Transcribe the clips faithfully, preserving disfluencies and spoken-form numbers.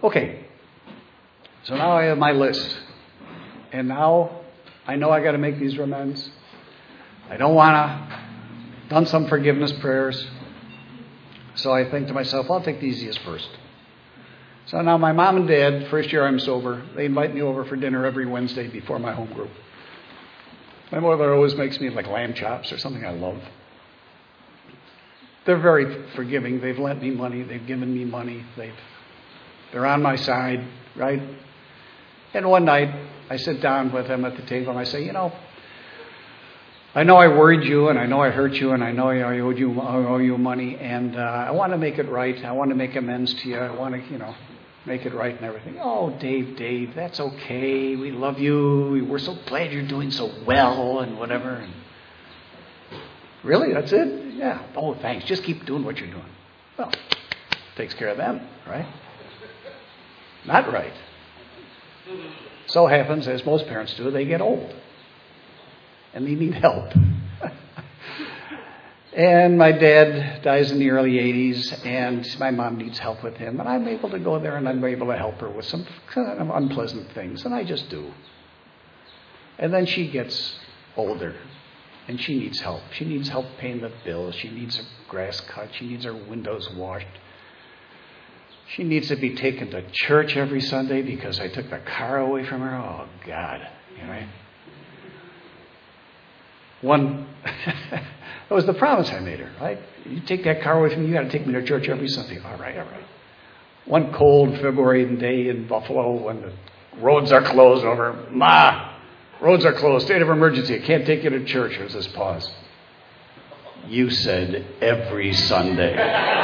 Okay, so now I have my list. And now I know I got to make these amends. I don't want to. Done some forgiveness prayers. So I think to myself, I'll take the easiest first. So now my mom and dad, first year I'm sober, they invite me over for dinner every Wednesday before my home group. My mother always makes me like lamb chops or something I love. They're very forgiving. They've lent me money. They've given me money. They've, they're on my side, right? And one night, I sit down with them at the table and I say, you know, I know I worried you and I know I hurt you and I know I owed you, I owe you money and uh, I want to make it right. I want to make amends to you. I want to, you know, make it right and everything. Oh, Dave, Dave, that's okay. We love you. We're so glad you're doing so well and whatever. And really? That's it? Yeah. Oh, thanks. Just keep doing what you're doing. Well, takes care of them, right? Not right. So happens, as most parents do, they get old. And they need help. And my dad dies in the early eighties, and my mom needs help with him. And I'm able to go there, and I'm able to help her with some kind of unpleasant things. And I just do. And then she gets older, and she needs help. She needs help paying the bills. She needs her grass cut. She needs her windows washed. She needs to be taken to church every Sunday because I took the car away from her. Oh, God. You know? One, that was the promise I made her, right? You take that car away from me, you got to take me to church every Sunday. All right, all right. One cold February day in Buffalo when the roads are closed over, Ma, roads are closed, state of emergency, I can't take you to church. There's this pause. You said every Sunday.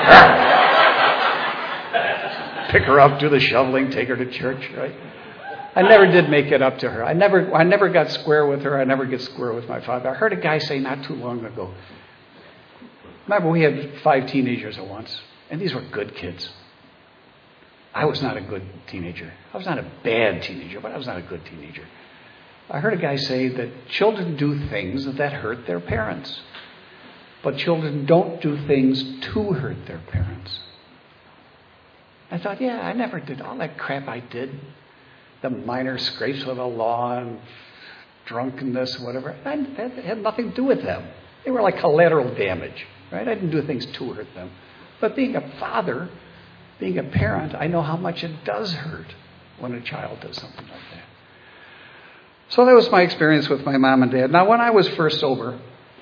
Pick her up, do the shoveling, take her to church, right? I never did make it up to her. I never I never got square with her. I never get square with my father. I heard a guy say not too long ago, remember we had five teenagers at once, and these were good kids. I was not a good teenager. I was not a bad teenager, but I was not a good teenager. I heard a guy say that children do things that hurt their parents, but children don't do things to hurt their parents. I thought, yeah, I never did all that crap I did. The minor scrapes with the law and drunkenness, whatever. I, that had nothing to do with them. They were like collateral damage, right? I didn't do things to hurt them. But being a father, being a parent, I know how much it does hurt when a child does something like that. So that was my experience with my mom and dad. Now, when I was first sober,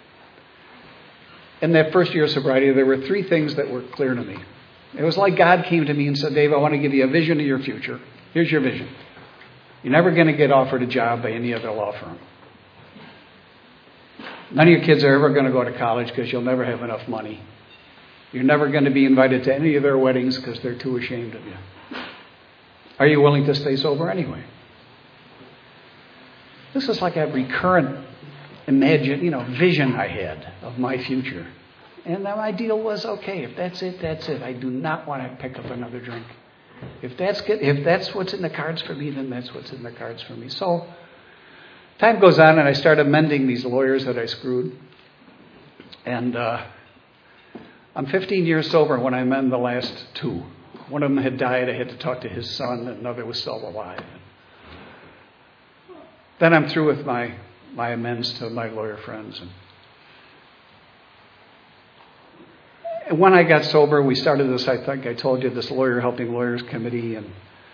in that first year of sobriety, there were three things that were clear to me. It was like God came to me and said, Dave, I want to give you a vision of your future. Here's your vision. You're never going to get offered a job by any other law firm. None of your kids are ever going to go to college because you'll never have enough money. You're never going to be invited to any of their weddings because they're too ashamed of you. Are you willing to stay sober anyway? This is like a recurrent imagine, you know, vision I had of my future. And my deal was, okay, if that's it, that's it. I do not want to pick up another drink. If that's good, if that's what's in the cards for me, then that's what's in the cards for me. So time goes on, and I start amending these lawyers that I screwed. And uh, I'm fifteen years sober when I amend the last two. One of them had died. I had to talk to his son, and another was still alive. Then I'm through with my, my amends to my lawyer friends. And And when I got sober, we started this, I think I told you, this Lawyer Helping Lawyers Committee. And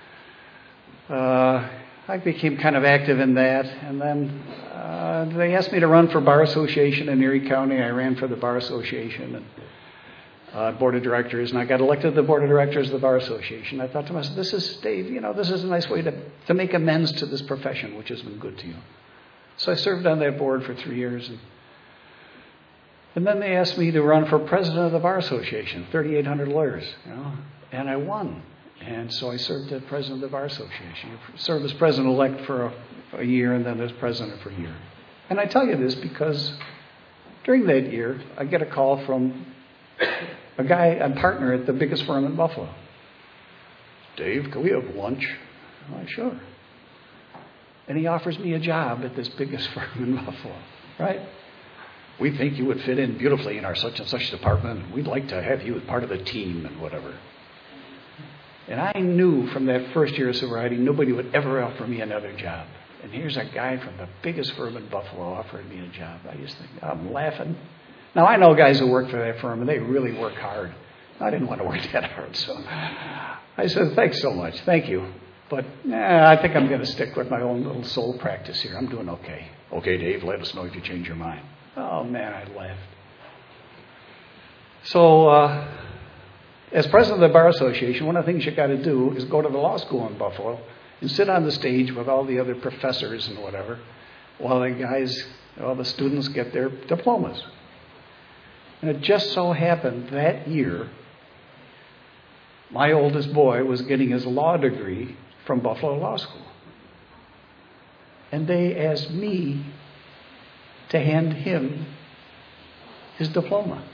uh, I became kind of active in that. And then uh, they asked me to run for Bar Association in Erie County. I ran for the Bar Association and uh, Board of Directors. And I got elected to the Board of Directors of the Bar Association. I thought to myself, this is, Dave, you know, this is a nice way to, to make amends to this profession, which has been good to you. So I served on that board for three years. And And then they asked me to run for president of the Bar Association, thirty-eight hundred lawyers, you know, and I won. And so I served as president of the Bar Association. I served as president-elect for a, a year and then as president for a year. And I tell you this because during that year, I get a call from a guy, a partner at the biggest firm in Buffalo. Dave, can we have lunch? I'm like, sure. And he offers me a job at this biggest firm in Buffalo, right? We think you would fit in beautifully in our such and such department. We'd like to have you as part of the team and whatever. And I knew from that first year of sobriety, nobody would ever offer me another job. And here's a guy from the biggest firm in Buffalo offering me a job. I just think, I'm laughing. Now, I know guys who work for that firm, and they really work hard. I didn't want to work that hard, so I said, thanks so much. Thank you. But eh, I think I'm going to stick with my own little soul practice here. I'm doing okay. Okay, Dave, let us know if you change your mind. Oh, man, I laughed. So, uh, as president of the Bar Association, one of the things you got to do is go to the law school in Buffalo and sit on the stage with all the other professors and whatever while the guys, all the students get their diplomas. And it just so happened that year, my oldest boy was getting his law degree from Buffalo Law School. And they asked me to hand him his diploma.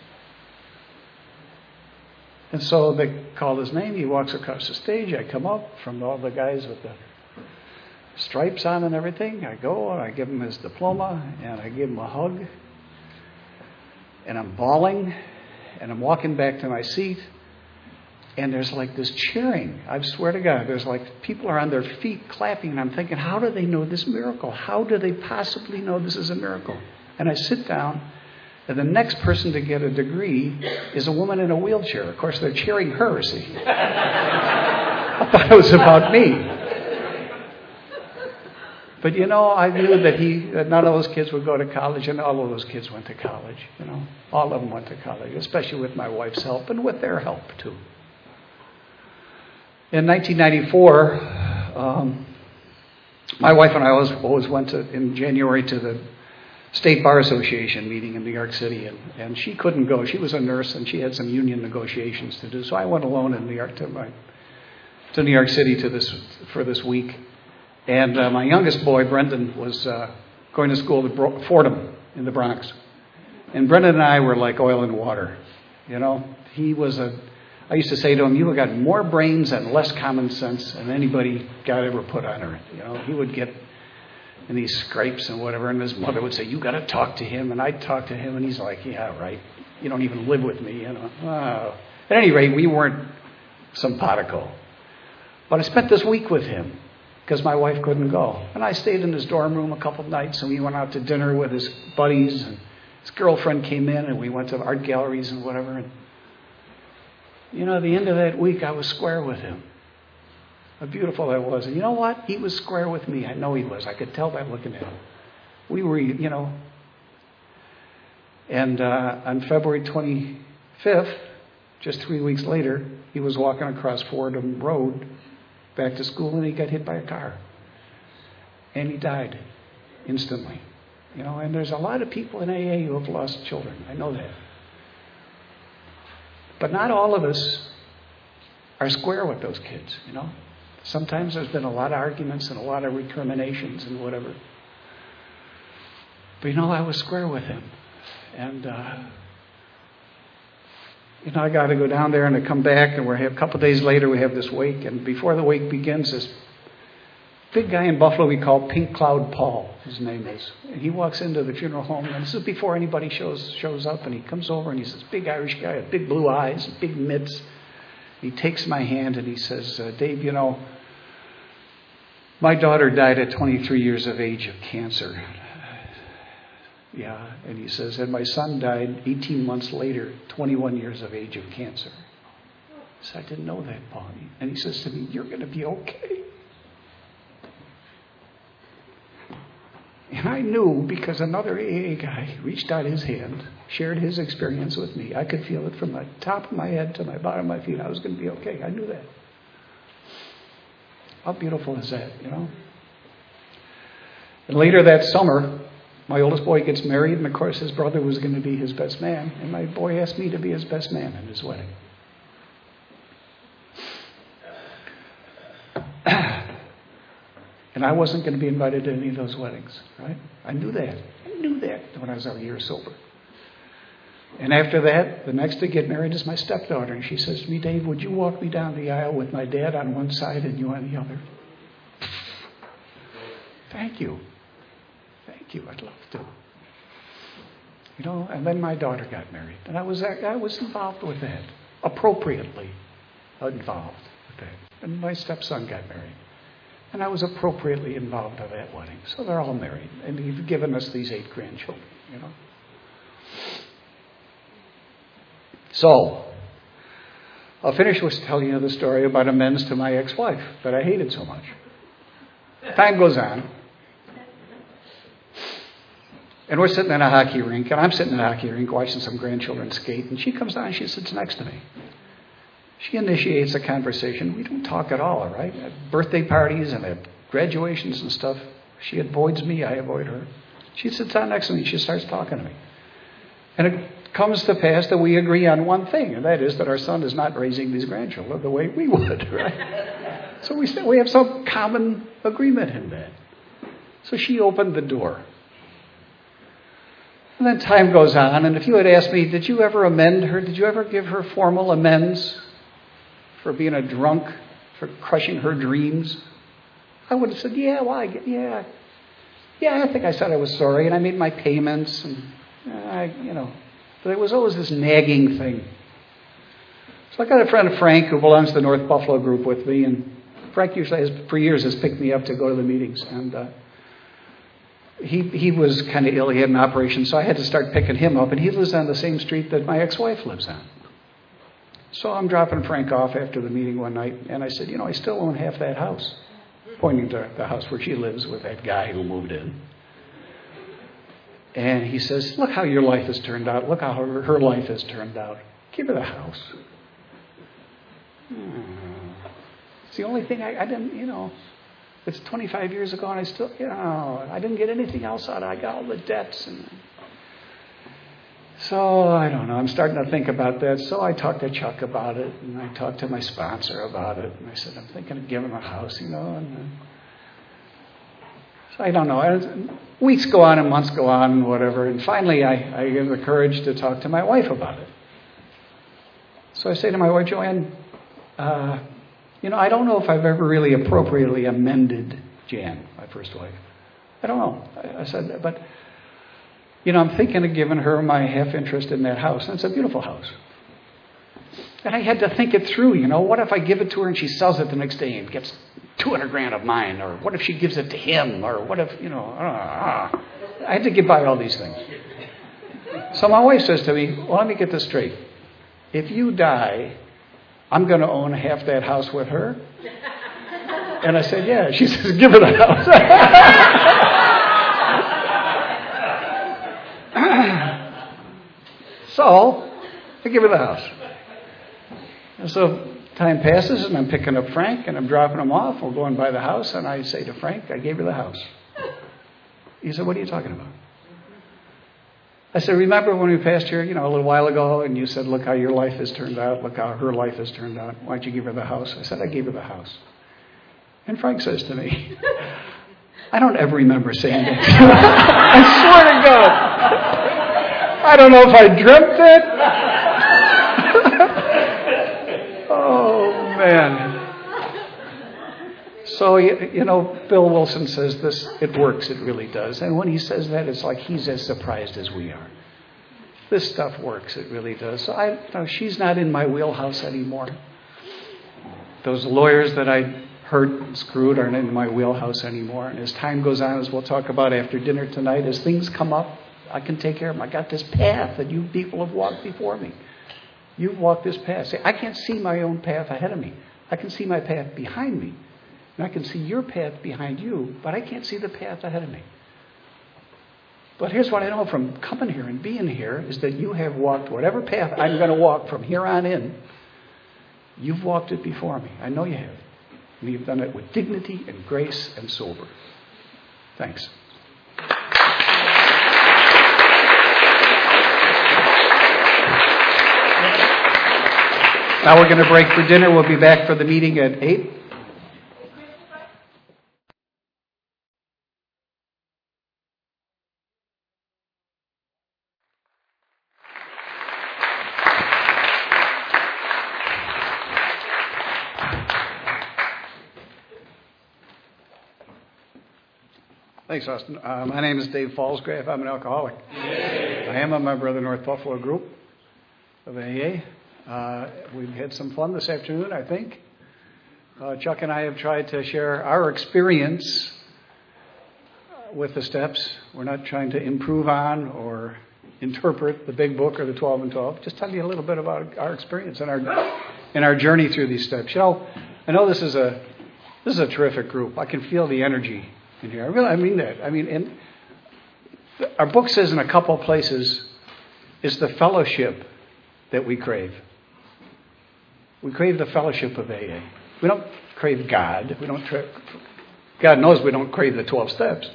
And so they call his name. He walks across the stage. I come up from all the guys with the stripes on and everything. I go and I give him his diploma and I give him a hug. And I'm bawling and I'm walking back to my seat. And there's like this cheering. I swear to God, there's like people are on their feet clapping. And I'm thinking, how do they know this miracle? How do they possibly know this is a miracle? And I sit down. And the next person to get a degree is a woman in a wheelchair. Of course, they're cheering her, see. I thought it was about me. But, you know, I knew that he, that none of those kids would go to college, and all of those kids went to college, you know. All of them went to college, especially with my wife's help and with their help, too. In nineteen ninety-four, um, my wife and I always, always went to, in January to the State Bar Association meeting in New York City, and, and she couldn't go. She was a nurse, and she had some union negotiations to do. So I went alone in New York to my to New York City to this for this week. And uh, my youngest boy, Brendan, was uh, going to school at Bro- Fordham in the Bronx. And Brendan and I were like oil and water. You know, he was a. I used to say to him, "You have got more brains and less common sense than anybody God ever put on earth." You know, he would get and these scrapes and whatever, and his mother would say, "You got to talk to him," and I'd talk to him, and he's like, "Yeah, right. You don't even live with me, you know." Oh. At any rate, we weren't simpatico. But I spent this week with him because my wife couldn't go, and I stayed in his dorm room a couple of nights, and we went out to dinner with his buddies, and his girlfriend came in, and we went to art galleries and whatever. And you know, at the end of that week, I was square with him. How beautiful that was. And you know what? He was square with me. I know he was. I could tell by looking at him. We were, you know. And uh, on February twenty-fifth, just three weeks later, he was walking across Fordham Road back to school, and he got hit by a car. And he died instantly. You know, and there's a lot of people in A A who have lost children. I know that. But not all of us are square with those kids, you know. Sometimes there's been a lot of arguments and a lot of recriminations and whatever. But, you know, I was square with him. And, uh, you know, I got to go down there and I come back, and we're a couple of days later we have this wake. And before the wake begins, this big guy in Buffalo we call Pink Cloud Paul, his name is. And he walks into the funeral home, and this is before anybody shows shows up. And he comes over, and he's this big Irish guy with big blue eyes, big mitts. He takes my hand and he says, uh, "Dave, you know, my daughter died at twenty-three years of age of cancer." Yeah, and he says, "And my son died eighteen months later, twenty-one years of age of cancer." I said, "I didn't know that, Paul." And he says to me, "You're going to be okay." And I knew, because another A A guy reached out his hand, shared his experience with me. I could feel it from the top of my head to my bottom of my feet. I was going to be okay. I knew that. How beautiful is that, you know? And later that summer, my oldest boy gets married, and of course his brother was going to be his best man. And my boy asked me to be his best man in his wedding. And I wasn't going to be invited to any of those weddings, right? I knew that. I knew that when I was a year sober. And after that, the next to get married is my stepdaughter. And she says to me, "Dave, would you walk me down the aisle with my dad on one side and you on the other?" Thank you. Thank you. I'd love to. You know, and then my daughter got married. And I was I was involved with that. Appropriately involved. with that. And my stepson got married. And I was appropriately involved in that wedding. So they're all married. And he's given us these eight grandchildren, you know. So, I'll finish with telling you the story about amends to my ex-wife that I hated so much. Time goes on. And we're sitting in a hockey rink, and I'm sitting in a hockey rink watching some grandchildren skate, and she comes down and she sits next to me. She initiates a conversation. We don't talk at all, all right? At birthday parties and at graduations and stuff, she avoids me, I avoid her. She sits down next to me and she starts talking to me. And it comes to pass that we agree on one thing, and that is that our son is not raising these grandchildren the way we would, right? So we we have some common agreement in that. So she opened the door. And then time goes on, and if you had asked me, did you ever amend her? Did you ever give her formal amends for being a drunk, for crushing her dreams? I would have said, yeah, well, I, yeah. Yeah, I think I said I was sorry, and I made my payments, and I, you know. But it was always this nagging thing. So I got a friend, Frank, who belongs to the North Buffalo group with me, and Frank usually has, for years, has picked me up to go to the meetings, and uh, He he was kind of ill. He had an operation, so I had to start picking him up. And he lives on the same street that my ex-wife lives on. So I'm dropping Frank off after the meeting one night, and I said, you know, I still own half that house, pointing to the house where she lives with that guy who moved in. And he says, look how your life has turned out. Look how her, her life has turned out. Give her the house. Hmm. It's the only thing I, I didn't, you know. It's twenty-five years ago, and I still, you know, I didn't get anything else out of it. I got all the debts. And so, I don't know. I'm starting to think about that. So I talked to Chuck about it, and I talked to my sponsor about it. And I said, I'm thinking of giving him a house, you know. And uh, so I don't know. And weeks go on and months go on and whatever. And finally, I, I get the courage to talk to my wife about it. So I say to my wife, Joanne, uh, you know, I don't know if I've ever really appropriately amended Jan, my first wife. I don't know. I, I said, but, you know, I'm thinking of giving her my half interest in that house. And it's a beautiful house. And I had to think it through, you know. What if I give it to her and she sells it the next day and gets two hundred grand of mine? Or what if she gives it to him? Or what if, you know, uh, I had to get by all these things. So my wife says to me, well, let me get this straight. If you die, I'm going to own half that house with her? And I said, yeah. She says, give her the house. So, I give her the house. And so, time passes, and I'm picking up Frank, and I'm dropping him off. We're going by the house, and I say to Frank, I gave her the house. He said, what are you talking about? I said, remember when we passed here, you know, a little while ago, and you said, look how your life has turned out. Look how her life has turned out. Why don't you give her the house? I said, I gave her the house. And Frank says to me, I don't ever remember saying that. I swear to God. I don't know if I dreamt it. Oh, man. So, you know, Bill Wilson says this, it works, it really does. And when he says that, it's like he's as surprised as we are. This stuff works, it really does. So, I, you know, she's not in my wheelhouse anymore. Those lawyers that I hurt and screwed aren't in my wheelhouse anymore. And as time goes on, as we'll talk about after dinner tonight, as things come up, I can take care of them. I got this path that you people have walked before me. You've walked this path. See, I can't see my own path ahead of me. I can see my path behind me. And I can see your path behind you, but I can't see the path ahead of me. But here's what I know from coming here and being here is that you have walked whatever path I'm going to walk from here on in. You've walked it before me. I know you have. And you've done it with dignity and grace and sober. Thanks. Now we're going to break for dinner. We'll be back for the meeting at eight. Thanks, Austin. Uh, my name is Dave Falsgrave. I'm an alcoholic. Yay. I am a member of the North Buffalo group of A A. Uh, we've had some fun this afternoon, I think. Uh, Chuck and I have tried to share our experience with the steps. We're not trying to improve on or interpret the big book or the twelve and twelve. Just tell you a little bit about our experience and our and our journey through these steps. You know, I know this is a this is a terrific group. I can feel the energy in here. I really, I mean that. I mean, and our book says in a couple places, it's the fellowship that we crave. We crave the fellowship of A A. We don't crave God. We don't. Tra- God knows we don't crave the twelve steps.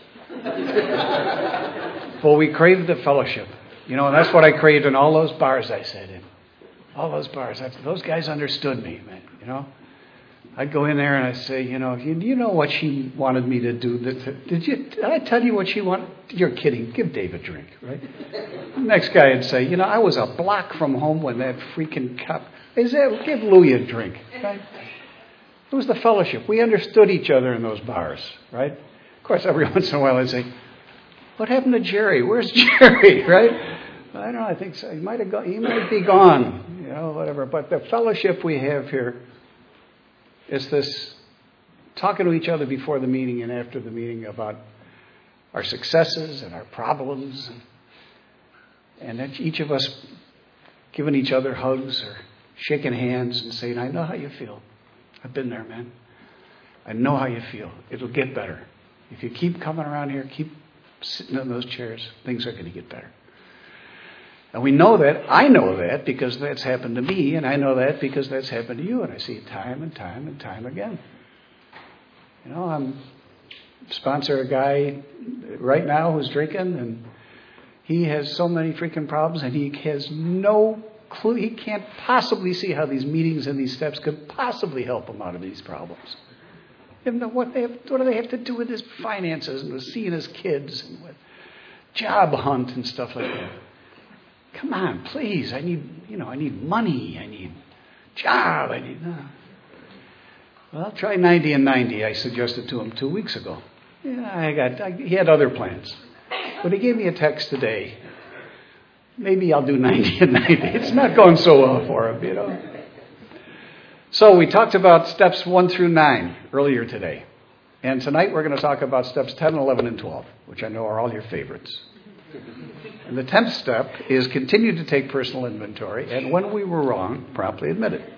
But we crave the fellowship. You know, and that's what I craved in all those bars I sat in. All those bars. That's, those guys understood me, man. You know, I'd go in there and I'd say, you know, you, you know what she wanted me to do? Did you? Did I tell you what she wanted? You're kidding. Give Dave a drink, right? The next guy would say, you know, I was a block from home when that freaking cop. Is that? Give Louie a drink, right? It was the fellowship. We understood each other in those bars, right? Of course, every once in a while I'd say, what happened to Jerry? Where's Jerry, right? I don't know. I think so. He might have gone. He might be gone, you know, whatever. But the fellowship we have here is this talking to each other before the meeting and after the meeting about our successes and our problems, and, and each of us giving each other hugs or shaking hands and saying, I know how you feel. I've been there, man. I know how you feel. It'll get better. If you keep coming around here, keep sitting in those chairs, things are going to get better. And we know that. I know that because that's happened to me, and I know that because that's happened to you, and I see it time and time and time again. You know, I'm sponsor a guy right now who's drinking, and he has so many freaking problems, and he has no clue. He can't possibly see how these meetings and these steps could possibly help him out of these problems. They don't know what they have, what do they have to do with his finances and with seeing his kids and with job hunt and stuff like that. Come on, please. I need, you know, I need money. I need job. I need. Uh. Well, try ninety and ninety. I suggested to him two weeks ago. Yeah, I got. I, he had other plans, but he gave me a text today. Maybe I'll do ninety and ninety. It's not going so well for him, you know. So we talked about steps one through nine earlier today. And tonight we're going to talk about steps ten, eleven, and twelve, which I know are all your favorites. And the tenth step is continue to take personal inventory, and when we were wrong, promptly admit it.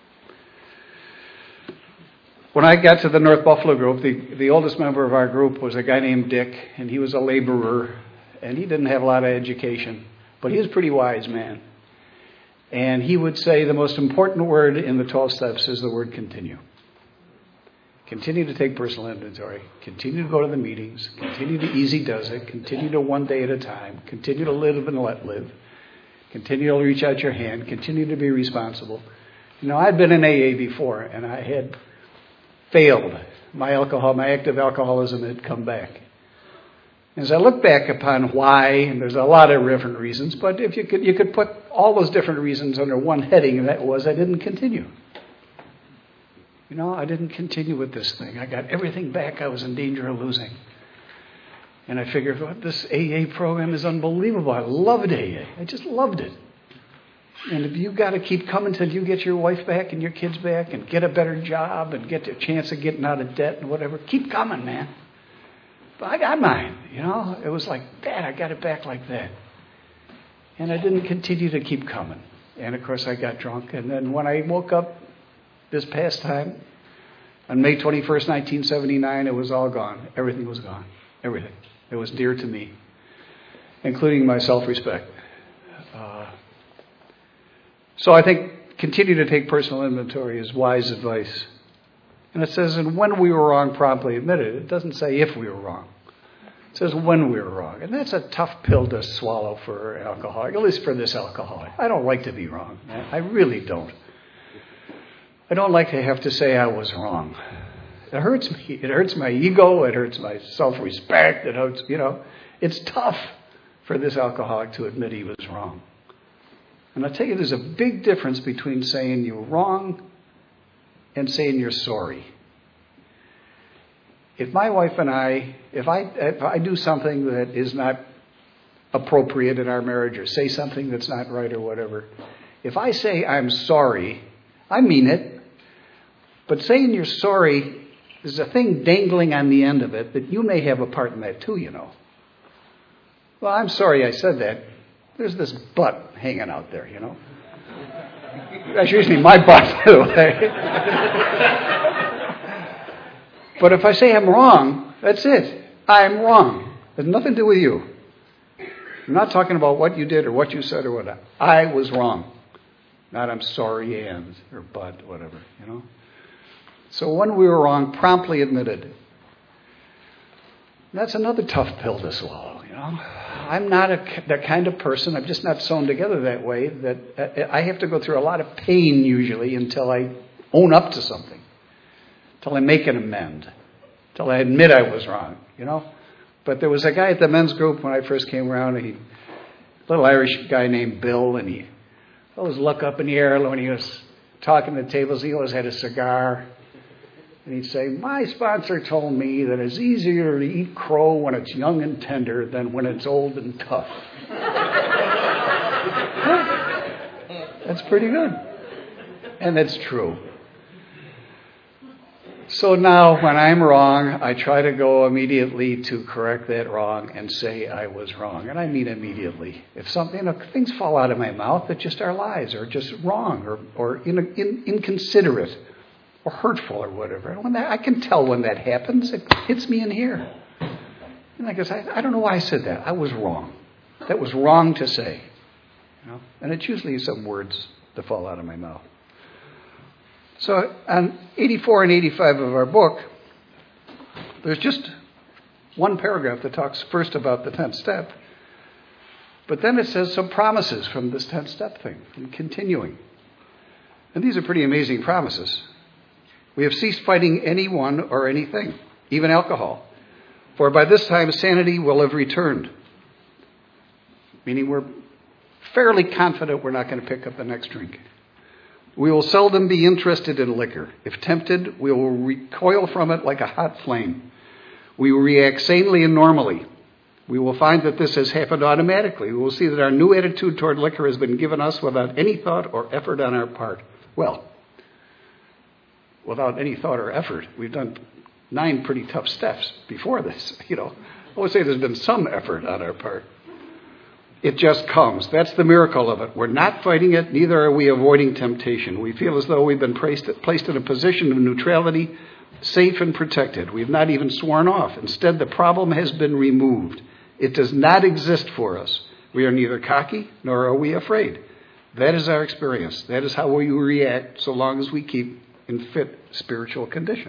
When I got to the North Buffalo group, the, the oldest member of our group was a guy named Dick, and he was a laborer, and he didn't have a lot of education, but he was a pretty wise man. And he would say the most important word in the twelve steps is the word continue. Continue to take personal inventory. Continue to go to the meetings. Continue to easy does it. Continue to one day at a time. Continue to live and let live. Continue to reach out your hand. Continue to be responsible. You know, I'd been in A A before, and I had failed. My alcohol, my active alcoholism had come back. As I look back upon why, and there's a lot of different reasons, but if you could, you could put all those different reasons under one heading, and that was I didn't continue. You know, I didn't continue with this thing. I got everything back I was in danger of losing. And I figured, well, this A A program is unbelievable. I loved A A. I just loved it. And if you've got to keep coming till you get your wife back and your kids back and get a better job and get a chance of getting out of debt and whatever, keep coming, man. But I got mine, you know. It was like, Dad, I got it back like that. And I didn't continue to keep coming. And, of course, I got drunk. And then when I woke up this past time, on May twenty-first, nineteen seventy-nine, it was all gone. Everything was gone. Everything. It was dear to me, including my self-respect. Uh, so I think continue to take personal inventory is wise advice. And it says, and when we were wrong, promptly admit it. It doesn't say if we were wrong. It says when we were wrong. And that's a tough pill to swallow for an alcoholic, at least for this alcoholic. I don't like to be wrong, man. I really don't. I don't like to have to say I was wrong. It hurts me. It hurts my ego. It hurts my self-respect. It hurts, you know. It's tough for this alcoholic to admit he was wrong. And I'll tell you, there's a big difference between saying you're wrong and saying you're sorry. If my wife and I, if I, if I do something that is not appropriate in our marriage or say something that's not right or whatever, if I say I'm sorry, I mean it. But saying you're sorry is a thing dangling on the end of it that you may have a part in that too, you know. Well, I'm sorry I said that. There's this butt hanging out there, you know. That's usually my butt, too. But if I say I'm wrong, that's it. I'm wrong. It has nothing to do with you. I'm not talking about what you did or what you said or what. I was wrong. Not I'm sorry and or but, whatever, you know. So when we were wrong, promptly admitted. That's another tough pill to swallow, you know. I'm not a, that kind of person. I'm just not sewn together that way. That I have to go through a lot of pain usually until I own up to something, until I make an amend, until I admit I was wrong, you know. But there was a guy at the men's group when I first came around, he, a little Irish guy named Bill, and he always look up in the air when he was talking at tables. He always had a cigar. And he'd say, my sponsor told me that it's easier to eat crow when it's young and tender than when it's old and tough. That's pretty good. And that's true. So now when I'm wrong, I try to go immediately to correct that wrong and say I was wrong. And I mean immediately. If something, you know, things fall out of my mouth that just are lies or just wrong or, or in, in, inconsiderate or hurtful or whatever. And when that, I can tell when that happens. It hits me in here. And I guess I, I don't know why I said that. I was wrong. That was wrong to say. You know? And it's usually some words that fall out of my mouth. So on eighty-four and eighty-five of our book, there's just one paragraph that talks first about the tenth step. But then it says some promises from this tenth step thing, from continuing. And these are pretty amazing promises. We have ceased fighting anyone or anything, even alcohol. For by this time, sanity will have returned. Meaning we're fairly confident we're not going to pick up the next drink. We will seldom be interested in liquor. If tempted, we will recoil from it like a hot flame. We will react sanely and normally. We will find that this has happened automatically. We will see that our new attitude toward liquor has been given us without any thought or effort on our part. Well, without any thought or effort. We've done nine pretty tough steps before this. You know, I would say there's been some effort on our part. It just comes. That's the miracle of it. We're not fighting it, neither are we avoiding temptation. We feel as though we've been placed, placed in a position of neutrality, safe and protected. We've not even sworn off. Instead, the problem has been removed. It does not exist for us. We are neither cocky nor are we afraid. That is our experience. That is how we react so long as we keep in fit spiritual condition.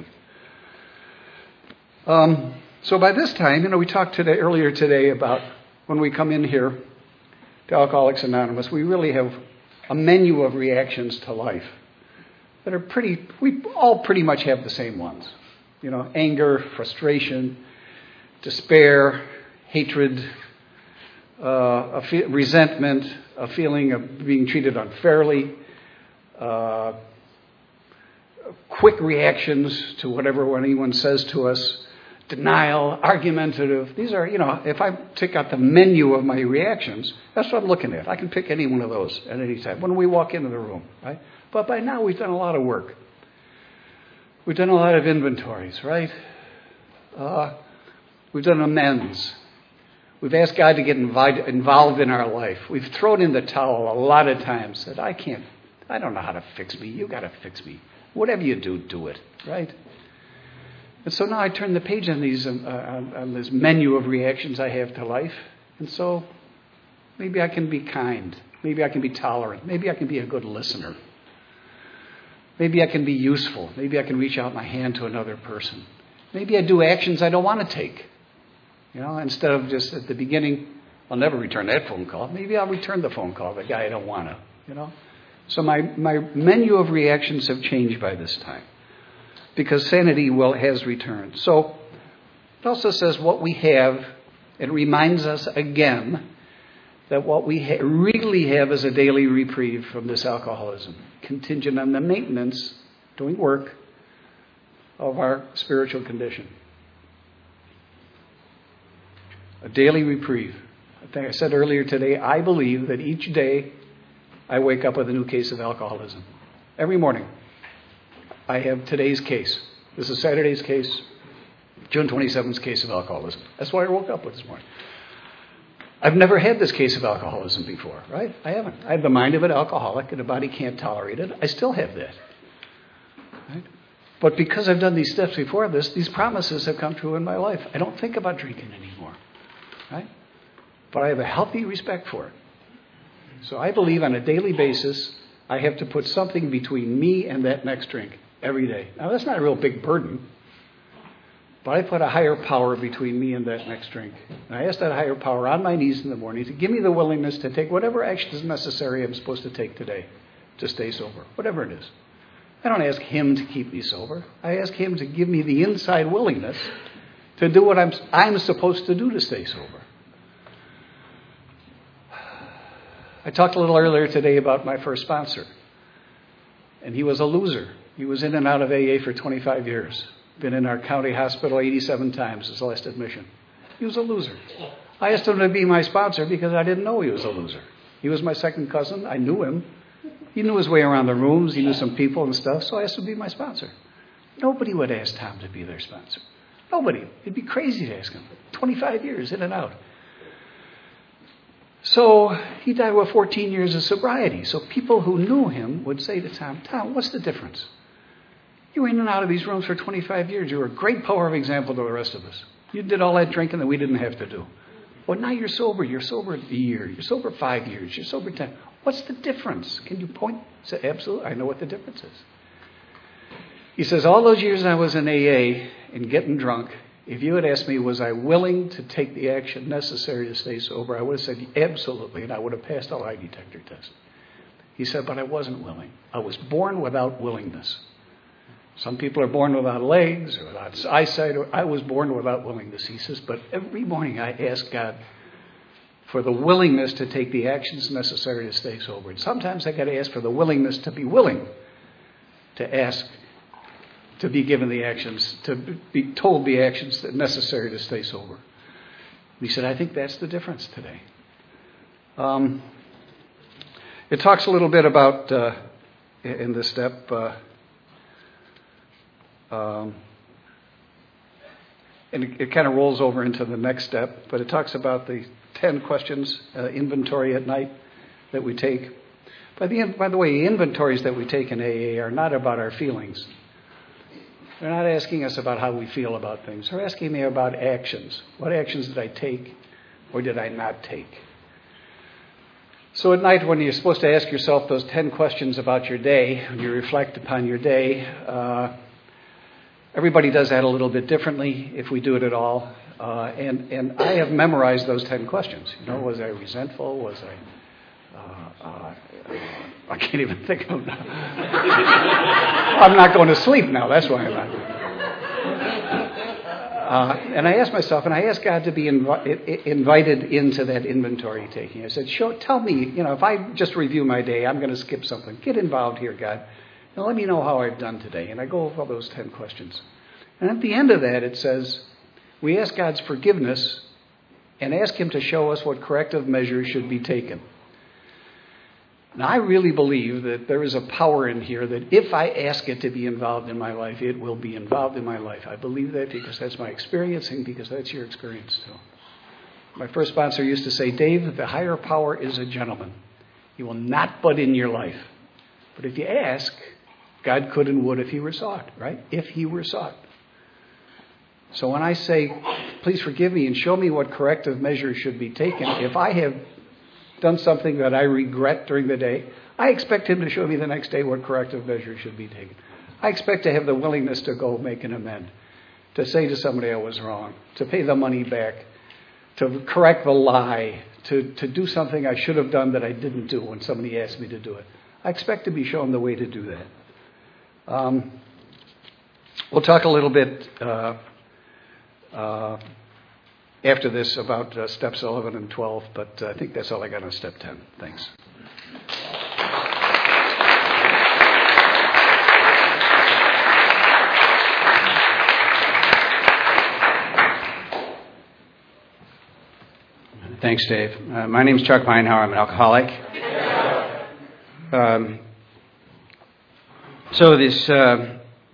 Um, so by this time, you know, we talked today earlier today about when we come in here to Alcoholics Anonymous, we really have a menu of reactions to life that are pretty, we all pretty much have the same ones. You know, anger, frustration, despair, hatred, uh, a fe- resentment, a feeling of being treated unfairly, uh, quick reactions to whatever anyone says to us, denial, argumentative. These are, you know, if I take out the menu of my reactions, that's what I'm looking at. I can pick any one of those at any time when we walk into the room, right? But by now we've done a lot of work. We've done a lot of inventories, right? Uh, we've done amends. We've asked God to get invited, involved in our life. We've thrown in the towel a lot of times. Said, I can't, I don't know how to fix me. You got to fix me. Whatever you do, do it, right? And so now I turn the page on these, um, uh, on, on this menu of reactions I have to life. And so maybe I can be kind. Maybe I can be tolerant. Maybe I can be a good listener. Maybe I can be useful. Maybe I can reach out my hand to another person. Maybe I do actions I don't want to take. You know, instead of just at the beginning, I'll never return that phone call. Maybe I'll return the phone call, the guy I don't want to, you know. So my, my menu of reactions have changed by this time, because sanity will has returned. So it also says what we have, it reminds us again that what we ha- really have is a daily reprieve from this alcoholism, contingent on the maintenance, doing work, of our spiritual condition. A daily reprieve. I think I said earlier today, I believe that each day I wake up with a new case of alcoholism. Every morning. I have today's case. This is Saturday's case, June twenty-seventh case of alcoholism. That's why I woke up with this morning. I've never had this case of alcoholism before, right? I haven't. I have the mind of an alcoholic and the body can't tolerate it. I still have that. Right? But because I've done these steps before this, these promises have come true in my life. I don't think about drinking anymore, right? But I have a healthy respect for it. So I believe on a daily basis, I have to put something between me and that next drink every day. Now, that's not a real big burden. But I put a higher power between me and that next drink. And I ask that higher power on my knees in the morning to give me the willingness to take whatever action is necessary I'm supposed to take today to stay sober, whatever it is. I don't ask him to keep me sober. I ask him to give me the inside willingness to do what I'm, I'm supposed to do to stay sober. I talked a little earlier today about my first sponsor. And he was a loser. He was in and out of A A for twenty-five years. Been in our county hospital eighty-seven times, his last admission. He was a loser. I asked him to be my sponsor because I didn't know he was a loser. He was my second cousin. I knew him. He knew his way around the rooms. He knew some people and stuff, so I asked him to be my sponsor. Nobody would ask Tom to be their sponsor. Nobody. It'd be crazy to ask him. twenty-five years, in and out. So he died with fourteen years of sobriety. So people who knew him would say to Tom, Tom, what's the difference? You were in and out of these rooms for twenty-five years. You were a great power of example to the rest of us. You did all that drinking that we didn't have to do. Well, now you're sober. You're sober a year. You're sober five years. You're sober ten. What's the difference? Can you point? Say, absolutely. I know what the difference is. He says, all those years I was in A A and getting drunk, if you had asked me, was I willing to take the action necessary to stay sober, I would have said, absolutely, and I would have passed a lie detector test. He said, but I wasn't willing. I was born without willingness. Some people are born without legs or without eyesight. Or I was born without willingness, he says. But every morning I ask God for the willingness to take the actions necessary to stay sober. And sometimes I got to ask for the willingness to be willing to ask to be given the actions, to be told the actions that are necessary to stay sober. And he said, I think that's the difference today. Um, it talks a little bit about, uh, in this step, uh, Um, and it, it kind of rolls over into the next step, but it talks about the ten questions uh, inventory at night that we take. By the, by the way, the inventories that we take in A A are not about our feelings. They're not asking us about how we feel about things. They're asking me about actions. What actions did I take or did I not take? So at night, when you're supposed to ask yourself those ten questions about your day, when you reflect upon your day, uh, everybody does that a little bit differently, if we do it at all. Uh, and, and I have memorized those ten questions. You know, was I resentful? Was I... Uh, uh, I can't even think of them now. I'm not going to sleep now. That's why I'm not. Uh, and I asked myself, and I asked God to be invi- invited into that inventory taking. I said, Show, tell me, you know, if I just review my day, I'm going to skip something. Get involved here, God. And let me know how I've done today. And I go over those ten questions. And at the end of that, it says, we ask God's forgiveness and ask him to show us what corrective measures should be taken. Now, I really believe that there is a power in here that if I ask it to be involved in my life, it will be involved in my life. I believe that because that's my experience and because that's your experience too. My first sponsor used to say, Dave, the higher power is a gentleman. He will not butt in your life. But if you ask, God could and would if he were sought, right? If he were sought. So when I say, please forgive me and show me what corrective measures should be taken, if I have done something that I regret during the day, I expect him to show me the next day what corrective measures should be taken. I expect to have the willingness to go make an amend, to say to somebody I was wrong, to pay the money back, to correct the lie, to, to do something I should have done that I didn't do when somebody asked me to do it. I expect to be shown the way to do that. Um, we'll talk a little bit uh, uh, after this about uh, steps eleven and twelve, but uh, I think that's all I got on step ten. Thanks. Thanks, Dave. Uh, my name is Chuck Meinhauer. I'm an alcoholic. Um, so this uh,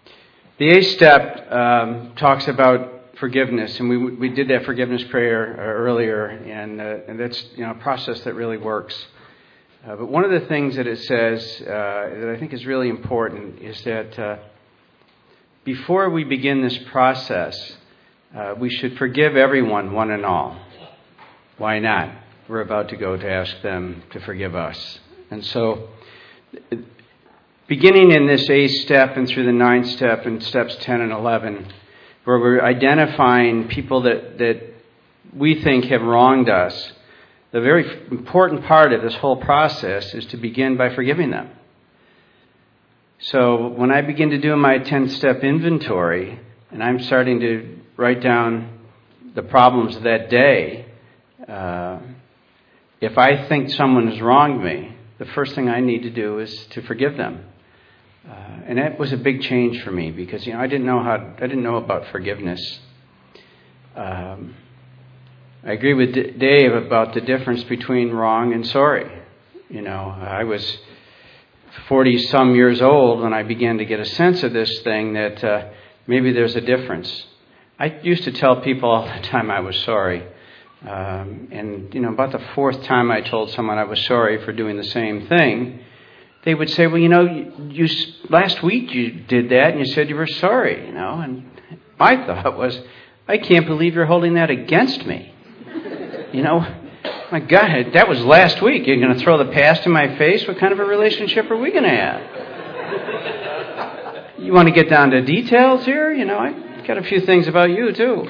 The eighth step um, talks about forgiveness, and we we did that forgiveness prayer uh, earlier, and uh, and that's you know a process that really works. Uh, but one of the things that it says uh, that I think is really important is that uh, before we begin this process, uh, we should forgive everyone, one and all. Why not? We're about to go to ask them to forgive us. And so, beginning in this eighth step and through the ninth step and steps ten and eleven, where we're identifying people that, that we think have wronged us, the very important part of this whole process is to begin by forgiving them. So when I begin to do my ten-step inventory, and I'm starting to write down the problems of that day, uh, if I think someone has wronged me, the first thing I need to do is to forgive them. Uh, and that was a big change for me because you know I didn't know how I didn't know about forgiveness. Um, I agree with D- Dave about the difference between wrong and sorry. You know, I was forty some years old when I began to get a sense of this thing that uh, maybe there's a difference. I used to tell people all the time I was sorry. Um, and, you know, about the fourth time I told someone I was sorry for doing the same thing, they would say, well, you know, you, you last week you did that and you said you were sorry, you know. And my thought was, I can't believe you're holding that against me. You know, my God, that was last week. You're going to throw the past in my face? What kind of a relationship are we going to have? You want to get down to details here? You know, I got a few things about you, too.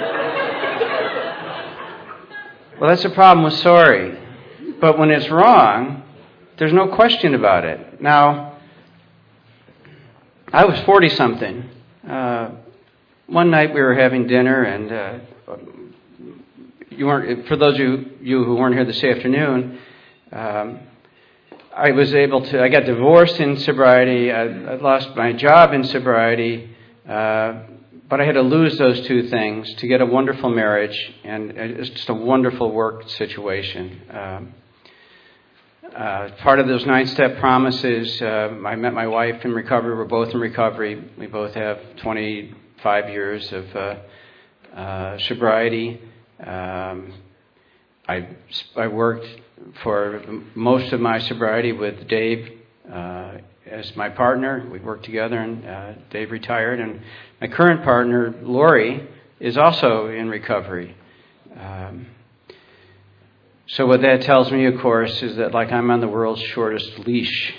Well, that's the problem with sorry. But when it's wrong, there's no question about it. Now, I was forty-something. Uh, one night we were having dinner, and uh, you weren't. For those of you, you who weren't here this afternoon, um, I was able to. I got divorced in sobriety. I, I lost my job in sobriety. Uh, But I had to lose those two things to get a wonderful marriage, and it's just a wonderful work situation. Um, uh, part of those nine-step promises, uh, I met my wife in recovery. We're both in recovery. We both have twenty-five years of uh, uh, sobriety. Um, I, I worked for most of my sobriety with Dave uh, as my partner. We worked together, and uh, Dave retired, and my current partner, Lori, is also in recovery. Um, so what that tells me, of course, is that like I'm on the world's shortest leash.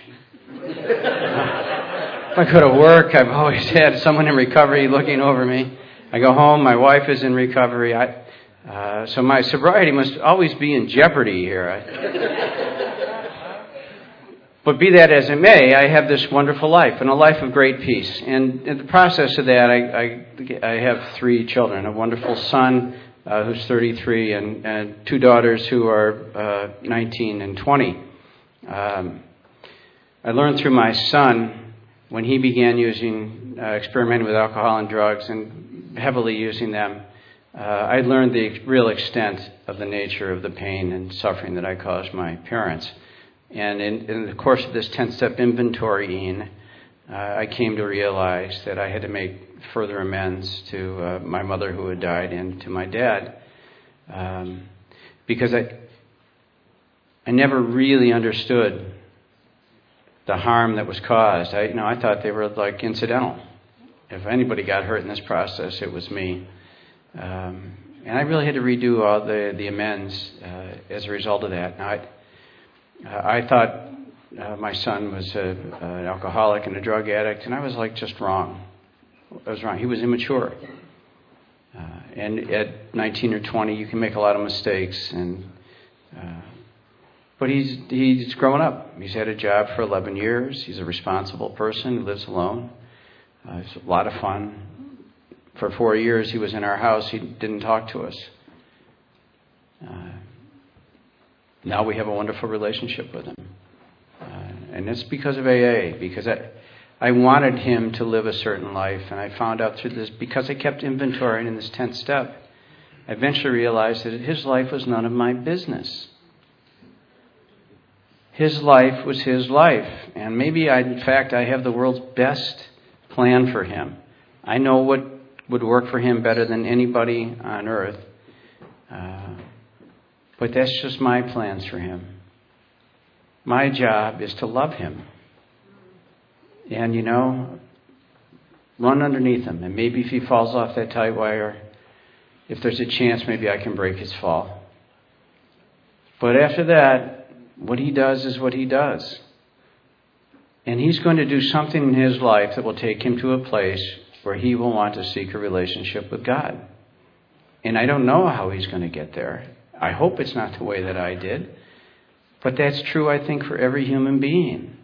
If I go to work, I've always had someone in recovery looking over me. I go home, my wife is in recovery. I, uh, so my sobriety must always be in jeopardy here. I, But be that as it may, I have this wonderful life and a life of great peace. And in the process of that, I, I, I have three children, a wonderful son uh, who's thirty-three and, and two daughters who are uh, nineteen and twenty. Um, I learned through my son when he began using, uh, experimenting with alcohol and drugs and heavily using them, uh, I learned the real extent of the nature of the pain and suffering that I caused my parents. And in, in the course of this ten-step inventorying, uh, I came to realize that I had to make further amends to uh, my mother who had died and to my dad. Um, because I, I never really understood the harm that was caused. I, you know, I thought they were like incidental. If anybody got hurt in this process, it was me. Um, and I really had to redo all the, the amends uh, as a result of that. Now, I, Uh, I thought uh, my son was a, an alcoholic and a drug addict, and I was like just wrong. I was wrong. He was immature. Uh, and at nineteen or twenty, you can make a lot of mistakes. And uh, but he's he's grown up. He's had a job for eleven years. He's a responsible person who lives alone. Uh, it's a lot of fun. For four years, he was in our house. He didn't talk to us. Uh, Now we have a wonderful relationship with him. Uh, and it's because of A A, because I, I wanted him to live a certain life. And I found out through this, because I kept inventorying in this tenth step, I eventually realized that his life was none of my business. His life was his life. And maybe, I, in fact, I have the world's best plan for him. I know what would work for him better than anybody on earth. Uh, but that's just my plans for him. My job is to love him. And, you know, run underneath him. And maybe if he falls off that tight wire, if there's a chance, maybe I can break his fall. But after that, what he does is what he does. And he's going to do something in his life that will take him to a place where he will want to seek a relationship with God. And I don't know how he's going to get there. I hope it's not the way that I did. But that's true, I think, for every human being.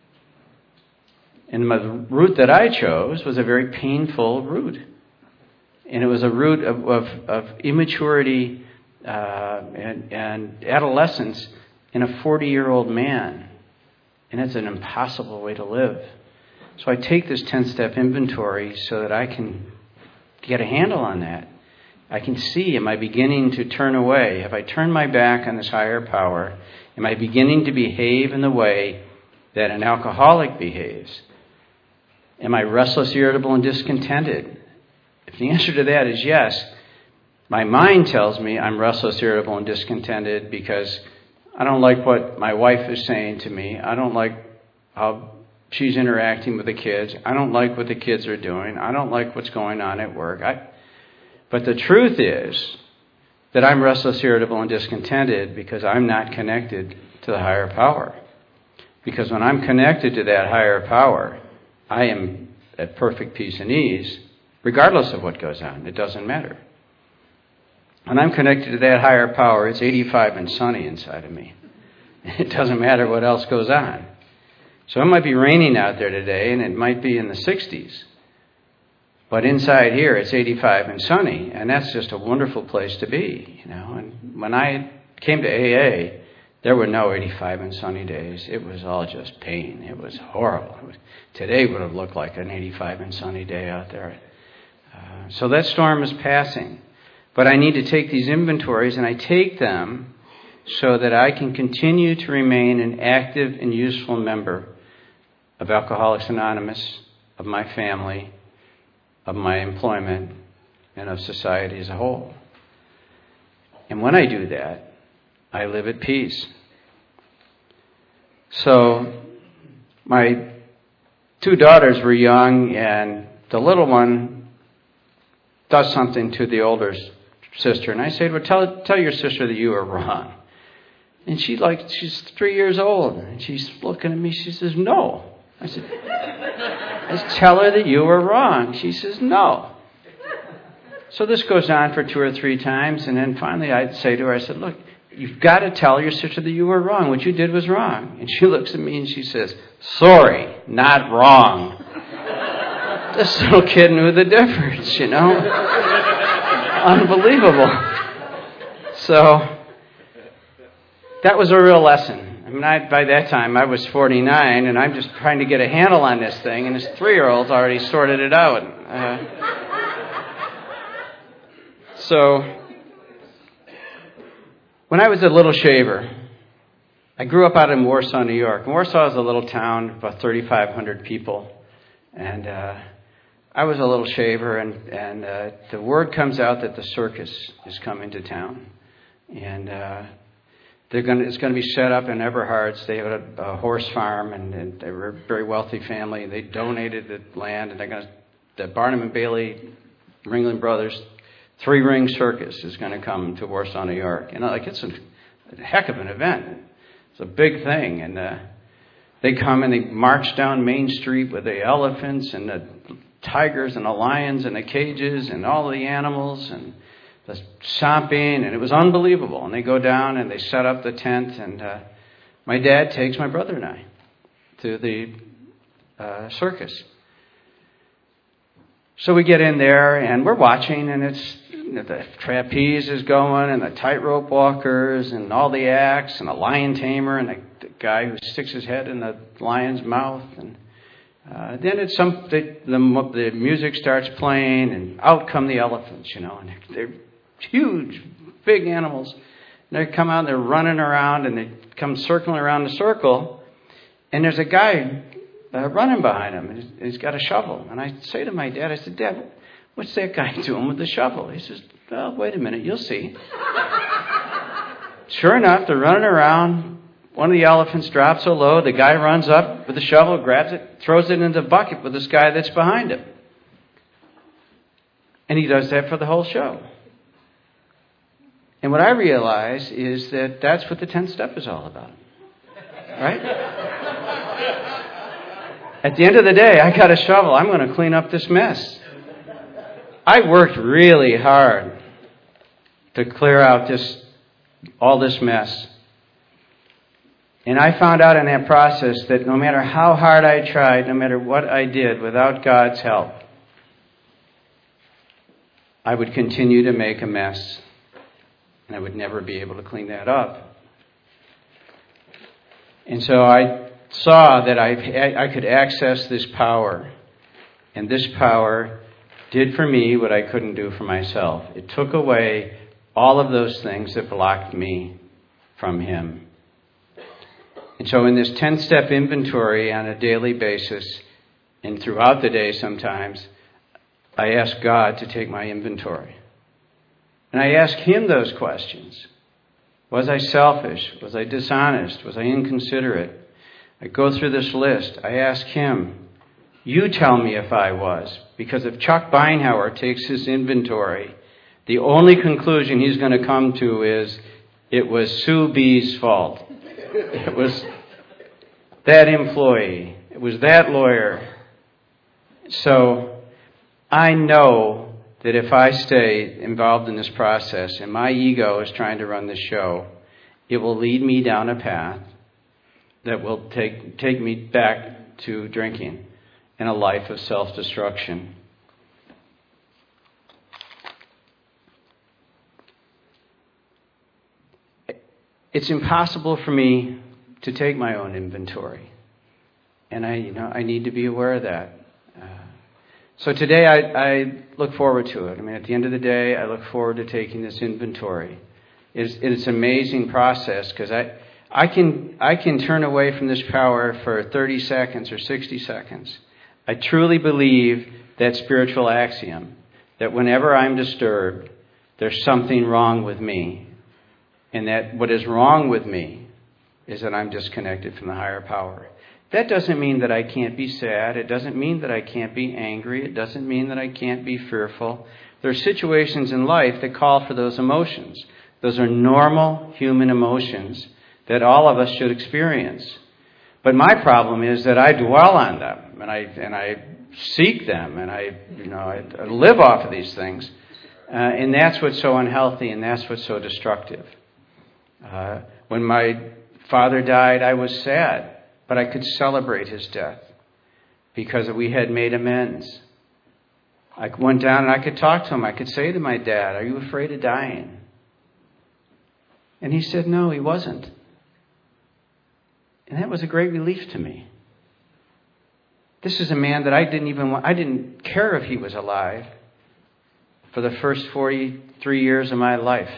And the route that I chose was a very painful route. And it was a route of, of, of immaturity uh, and, and adolescence in a forty-year-old man. And it's an impossible way to live. So I take this ten-step inventory so that I can get a handle on that. I can see, am I beginning to turn away? Have I turned my back on this higher power? Am I beginning to behave in the way that an alcoholic behaves? Am I restless, irritable, and discontented? If the answer to that is yes, my mind tells me I'm restless, irritable, and discontented because I don't like what my wife is saying to me. I don't like how she's interacting with the kids. I don't like what the kids are doing. I don't like what's going on at work. I, but the truth is that I'm restless, irritable, and discontented because I'm not connected to the higher power. Because when I'm connected to that higher power, I am at perfect peace and ease, regardless of what goes on. It doesn't matter. When I'm connected to that higher power, it's eighty-five and sunny inside of me. It doesn't matter what else goes on. So it might be raining out there today, and it might be in the sixties. But inside here, it's eighty-five and sunny, and that's just a wonderful place to be. You know. And when I came to A A, there were no eighty-five and sunny days. It was all just pain. It was horrible. It was, today would have looked like an eighty-five and sunny day out there. Uh, so that storm is passing. But I need to take these inventories, and I take them so that I can continue to remain an active and useful member of Alcoholics Anonymous, of my family, of my employment, and of society as a whole. And when I do that, I live at peace. So my two daughters were young, and the little one does something to the older sister. And I said, well, tell, tell your sister that you are wrong. And she like, she's three years old. And she's looking at me. She says, no. I said, let's tell her that you were wrong. She says, no. So this goes on for two or three times. And then finally I'd say to her, I said, look, you've got to tell your sister that you were wrong. What you did was wrong. And she looks at me and she says, sorry, not wrong. This little kid knew the difference, you know. Unbelievable. So that was a real lesson. I mean, I, by that time, I was forty-nine, and I'm just trying to get a handle on this thing, and this three-year-old's already sorted it out. Uh, so when I was a little shaver, I grew up out in Warsaw, New York. Warsaw is a little town, about thirty-five hundred people, and uh, I was a little shaver, and, and uh, the word comes out that the circus is coming to town. And uh, they're going to, it's going to be set up in Eberhard's. They have a, a horse farm, and, and they were a very wealthy family. They donated the land, and they're going to, the Barnum and Bailey, Ringling Brothers, three-ring circus is going to come to Warsaw, New York. And like, it's a, a heck of an event. It's a big thing. And uh, they come and they march down Main Street with the elephants and the tigers and the lions and the cages and all the animals and the stomping, and it was unbelievable. And they go down and they set up the tent, and uh, my dad takes my brother and I to the uh, circus. So we get in there and we're watching, and it's, you know, the trapeze is going, and the tightrope walkers, and all the acts, and the lion tamer, and the, the guy who sticks his head in the lion's mouth, and Uh, then it's some the, the the music starts playing, and out come the elephants, you know, and they're, they're huge, big animals. And they come out, and they're running around, and they come circling around the circle, and there's a guy uh, running behind him. And he's got a shovel. And I say to my dad, I said, Dad, what's that guy doing with the shovel? He says, well, wait a minute, you'll see. Sure enough, they're running around. One of the elephants drops so low, the guy runs up with the shovel, grabs it, throws it into the bucket with this guy that's behind him. And he does that for the whole show. And what I realize is that that's what the tenth step is all about. Right? At the end of the day, I got a shovel. I'm going to clean up this mess. I worked really hard to clear out this all this mess. And I found out in that process that no matter how hard I tried, no matter what I did, without God's help, I would continue to make a mess. And I would never be able to clean that up. And so I saw that I, I could access this power. And this power did for me what I couldn't do for myself. It took away all of those things that blocked me from Him. And so in this ten-step inventory on a daily basis, and throughout the day sometimes, I ask God to take my inventory. And I ask Him those questions. Was I selfish? Was I dishonest? Was I inconsiderate? I go through this list. I ask Him, you tell me if I was. Because if Chuck Beinhauer takes his inventory, the only conclusion he's going to come to is it was Sue B's fault. It was that employee. It was that lawyer. So I know that if I stay involved in this process and my ego is trying to run the show, it will lead me down a path that will take take me back to drinking and a life of self-destruction. It's impossible for me to take my own inventory. And I, you know, I need to be aware of that. Uh, so today I, I look forward to it. I mean, at the end of the day, I look forward to taking this inventory. It's, it's an amazing process because I, I can, I can turn away from this power for thirty seconds or sixty seconds. I truly believe that spiritual axiom that whenever I'm disturbed, there's something wrong with me. And that what is wrong with me is that I'm disconnected from the higher power. That doesn't mean that I can't be sad. It doesn't mean that I can't be angry. It doesn't mean that I can't be fearful. There are situations in life that call for those emotions. Those are normal human emotions that all of us should experience. But my problem is that I dwell on them and I and I seek them and I you know I, I live off of these things, uh, and that's what's so unhealthy and that's what's so destructive. Uh, when my father died, I was sad, but I could celebrate his death because we had made amends. I went down and I could talk to him. I could say to my dad, "Are you afraid of dying?" And he said, "No, he wasn't." And that was a great relief to me. This is a man that I didn't even want, I didn't care if he was alive for the first forty-three years of my life.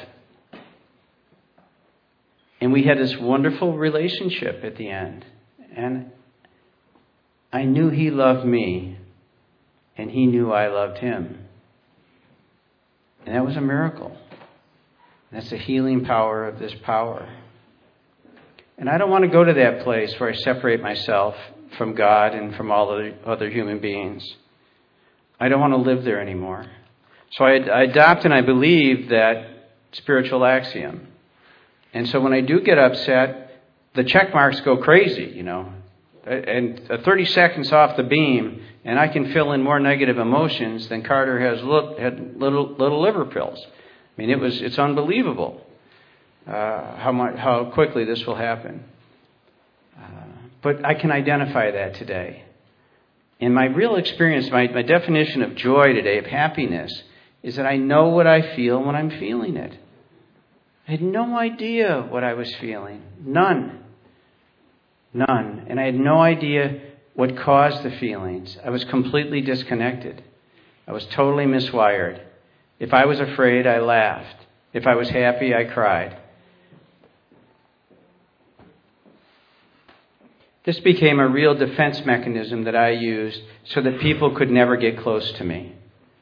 And we had this wonderful relationship at the end. And I knew he loved me. And he knew I loved him. And that was a miracle. And that's the healing power of this power. And I don't want to go to that place where I separate myself from God and from all the other human beings. I don't want to live there anymore. So I, I adopt and I believe that spiritual axiom. And so when I do get upset, the check marks go crazy, you know. And thirty seconds off the beam, and I can fill in more negative emotions than Carter has looked, had little little liver pills. I mean, it was it's unbelievable uh, how much how quickly this will happen. Uh, but I can identify that today. And my real experience, my, my definition of joy today, of happiness, is that I know what I feel when I'm feeling it. I had no idea what I was feeling. None. None. And I had no idea what caused the feelings. I was completely disconnected. I was totally miswired. If I was afraid, I laughed. If I was happy, I cried. This became a real defense mechanism that I used so that people could never get close to me.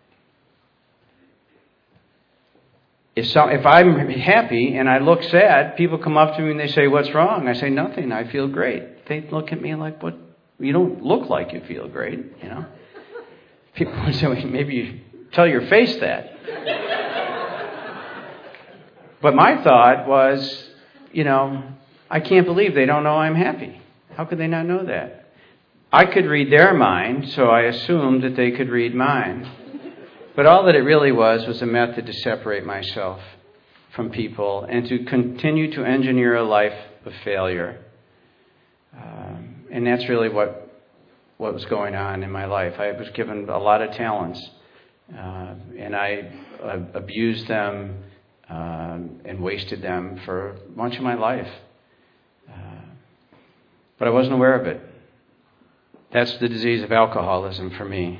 If, so, if I'm happy and I look sad, people come up to me and they say, "What's wrong?" I say, "Nothing. I feel great." They look at me like, "What? You don't look like you feel great." You know. People say, well, "Maybe you tell your face that." But my thought was, you know, I can't believe they don't know I'm happy. How could they not know that? I could read their mind, so I assumed that they could read mine. But all that it really was was a method to separate myself from people and to continue to engineer a life of failure. Um, and that's really what what was going on in my life. I was given a lot of talents, uh, and I uh, abused them um, and wasted them for much of my life. Uh, but I wasn't aware of it. That's the disease of alcoholism for me.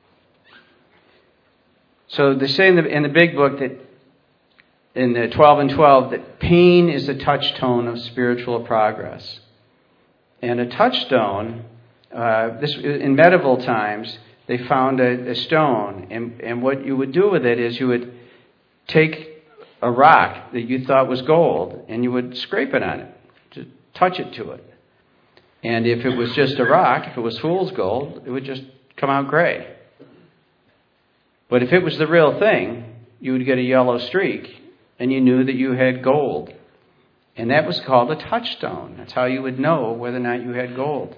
So they say in the, in the big book that in the twelve and twelve that pain is the touchstone of spiritual progress. And a touchstone, uh, this in medieval times, they found a, a stone, and, and what you would do with it is you would take a rock that you thought was gold, and you would scrape it on it, to touch it to it. And if it was just a rock, if it was fool's gold, it would just come out gray. But if it was the real thing, you would get a yellow streak, and you knew that you had gold. And that was called a touchstone. That's how you would know whether or not you had gold.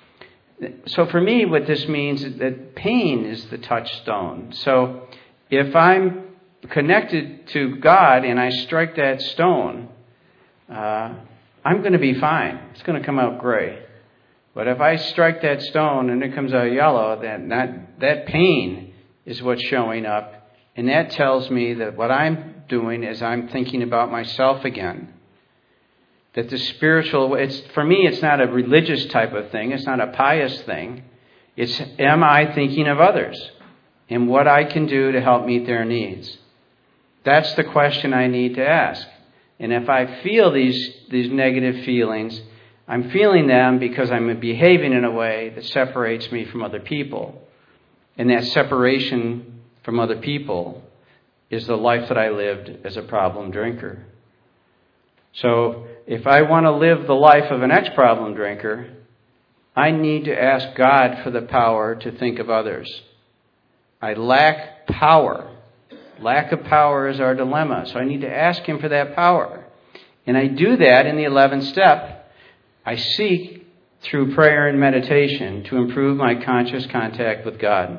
So for me, what this means is that pain is the touchstone. So if I'm connected to God and I strike that stone, uh, I'm going to be fine. It's going to come out gray. But if I strike that stone and it comes out yellow, then that, that pain is what's showing up. And that tells me that what I'm doing is I'm thinking about myself again. That the spiritual, it's for me, it's not a religious type of thing. It's not a pious thing. It's, am I thinking of others and what I can do to help meet their needs? That's the question I need to ask. And if I feel these, these negative feelings, I'm feeling them because I'm behaving in a way that separates me from other people. And that separation from other people is the life that I lived as a problem drinker. So if I want to live the life of an ex-problem drinker, I need to ask God for the power to think of others. I lack power. Lack of power is our dilemma. So I need to ask Him for that power. And I do that in the eleventh step. I seek through prayer and meditation to improve my conscious contact with God.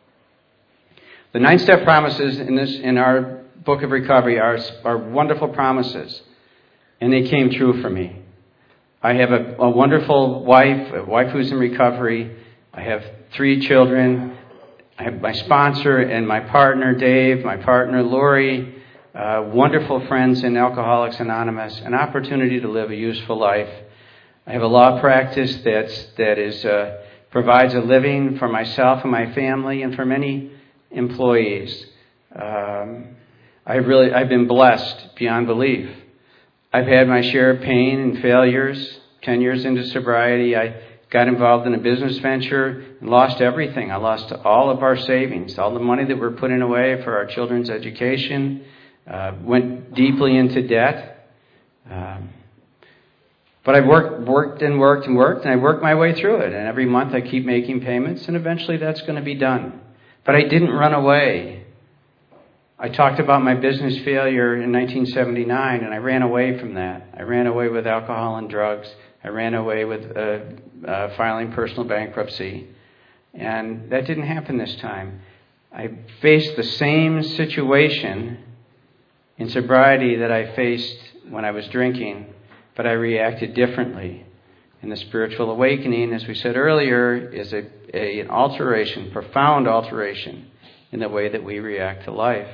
The nine step promises in this in our book of recovery are, are wonderful promises. And they came true for me. I have a, a wonderful wife, a wife who's in recovery. I have three children. I have my sponsor and my partner, Dave, my partner, Lori, uh, wonderful friends in Alcoholics Anonymous, an opportunity to live a useful life. I have a law practice that's, that is, uh, provides a living for myself and my family and for many employees. Um, I really, I've been blessed beyond belief. I've had my share of pain and failures. Ten years into sobriety, I got involved in a business venture and lost everything. I lost all of our savings, all the money that we're putting away for our children's education. Uh, went deeply into debt. Um, but I worked, worked and worked and worked, and I worked my way through it. And every month I keep making payments, and eventually that's going to be done. But I didn't run away. I talked about my business failure in nineteen seventy-nine, and I ran away from that. I ran away with alcohol and drugs. I ran away with uh, uh, filing personal bankruptcy. And that didn't happen this time. I faced the same situation in sobriety that I faced when I was drinking, but I reacted differently. And the spiritual awakening, as we said earlier, is a, a, an alteration, profound alteration in the way that we react to life.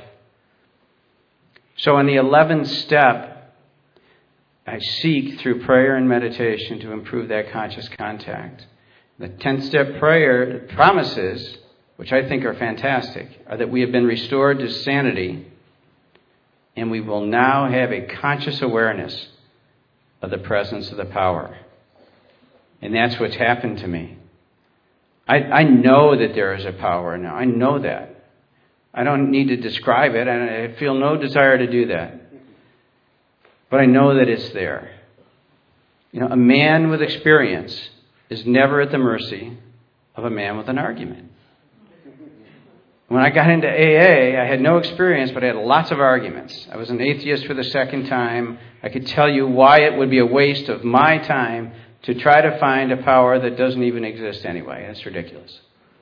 So in the eleventh step, I seek through prayer and meditation to improve that conscious contact. The tenth step prayer promises, which I think are fantastic, are that we have been restored to sanity, and we will now have a conscious awareness of the presence of the power. And that's what's happened to me. I, I know that there is a power now. I know that. I don't need to describe it, and I feel no desire to do that. But I know that it's there. You know, a man with experience is never at the mercy of a man with an argument. When I got into A A, I had no experience, but I had lots of arguments. I was an atheist for the second time. I could tell you why it would be a waste of my time to try to find a power that doesn't even exist anyway. That's ridiculous.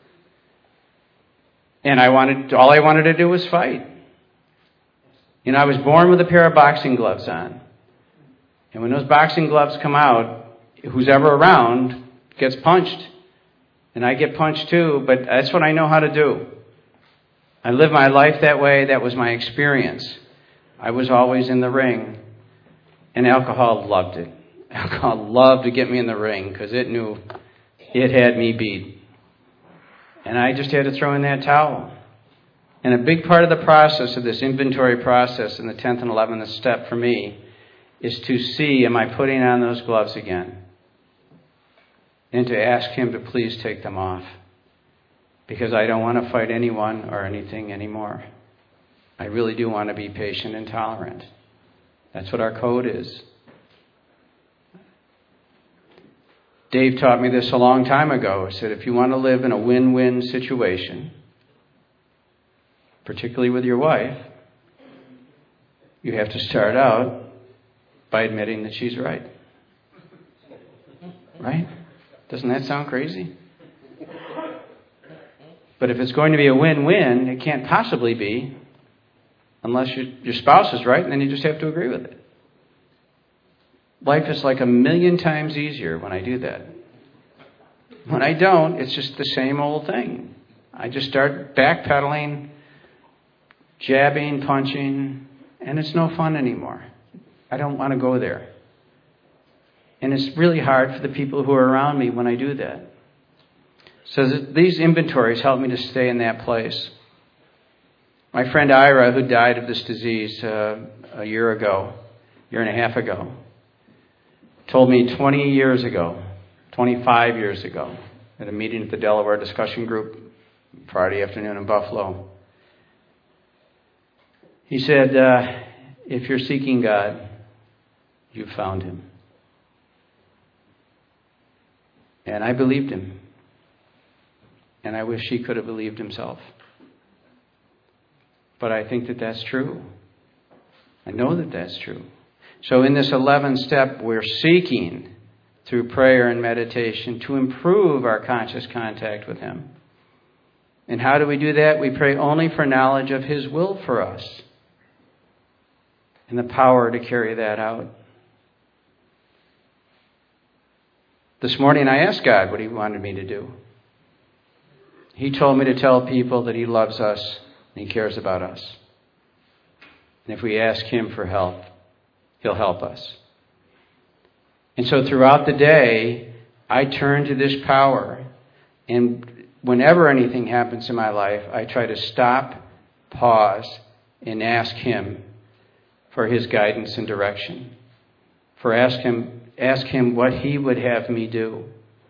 And I wanted, all I wanted to do was fight. You know, I was born with a pair of boxing gloves on. And when those boxing gloves come out, who's ever around gets punched. And I get punched too, but that's what I know how to do. I lived my life that way. That was my experience. I was always in the ring. And alcohol loved it. Alcohol loved to get me in the ring because it knew it had me beat. And I just had to throw in that towel. And a big part of the process of this inventory process in the tenth and eleventh step for me is to see, am I putting on those gloves again? And to ask him to please take them off. Because I don't want to fight anyone or anything anymore. I really do want to be patient and tolerant. That's what our code is. Dave taught me this a long time ago. He said, if you want to live in a win-win situation, particularly with your wife, you have to start out by admitting that she's right. Right? Doesn't that sound crazy? But if it's going to be a win-win, it can't possibly be unless your, your spouse is right, and then you just have to agree with it. Life is like a million times easier when I do that. When I don't, it's just the same old thing. I just start backpedaling, jabbing, punching, and it's no fun anymore. I don't want to go there. And it's really hard for the people who are around me when I do that. So these inventories help me to stay in that place. My friend Ira, who died of this disease uh, a year ago, year and a half ago, told me twenty years ago, twenty-five years ago, at a meeting at the Delaware Discussion Group Friday afternoon in Buffalo. He said, uh, if you're seeking God, you've found him. And I believed him. And I wish he could have believed himself. But I think that that's true. I know that that's true. So in this eleventh step, we're seeking through prayer and meditation to improve our conscious contact with him. And how do we do that? We pray only for knowledge of his will for us and the power to carry that out. This morning I asked God what he wanted me to do. He told me to tell people that he loves us and he cares about us. And if we ask him for help, he'll help us. And so throughout the day, I turn to this power. And whenever anything happens in my life, I try to stop, pause, and ask him for his guidance and direction. For ask him, ask him what he would have me do.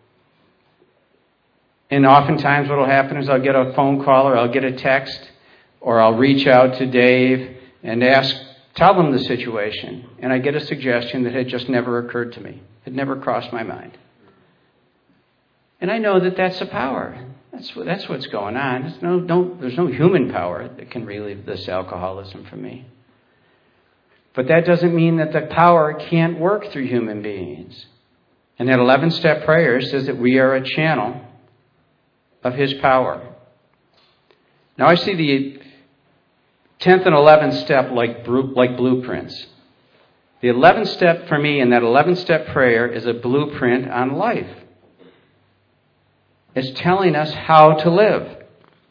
And oftentimes what will happen is I'll get a phone call or I'll get a text or I'll reach out to Dave and ask, tell him the situation. And I get a suggestion that had just never occurred to me. It never crossed my mind. And I know that that's a power. That's what, that's what's going on. There's no, don't, there's no human power that can relieve this alcoholism from me. But that doesn't mean that the power can't work through human beings. And that eleven-step prayer says that we are a channel of his power. Now I see the tenth and eleventh step like, like blueprints. The eleventh step for me in that eleventh step prayer is a blueprint on life. It's telling us how to live.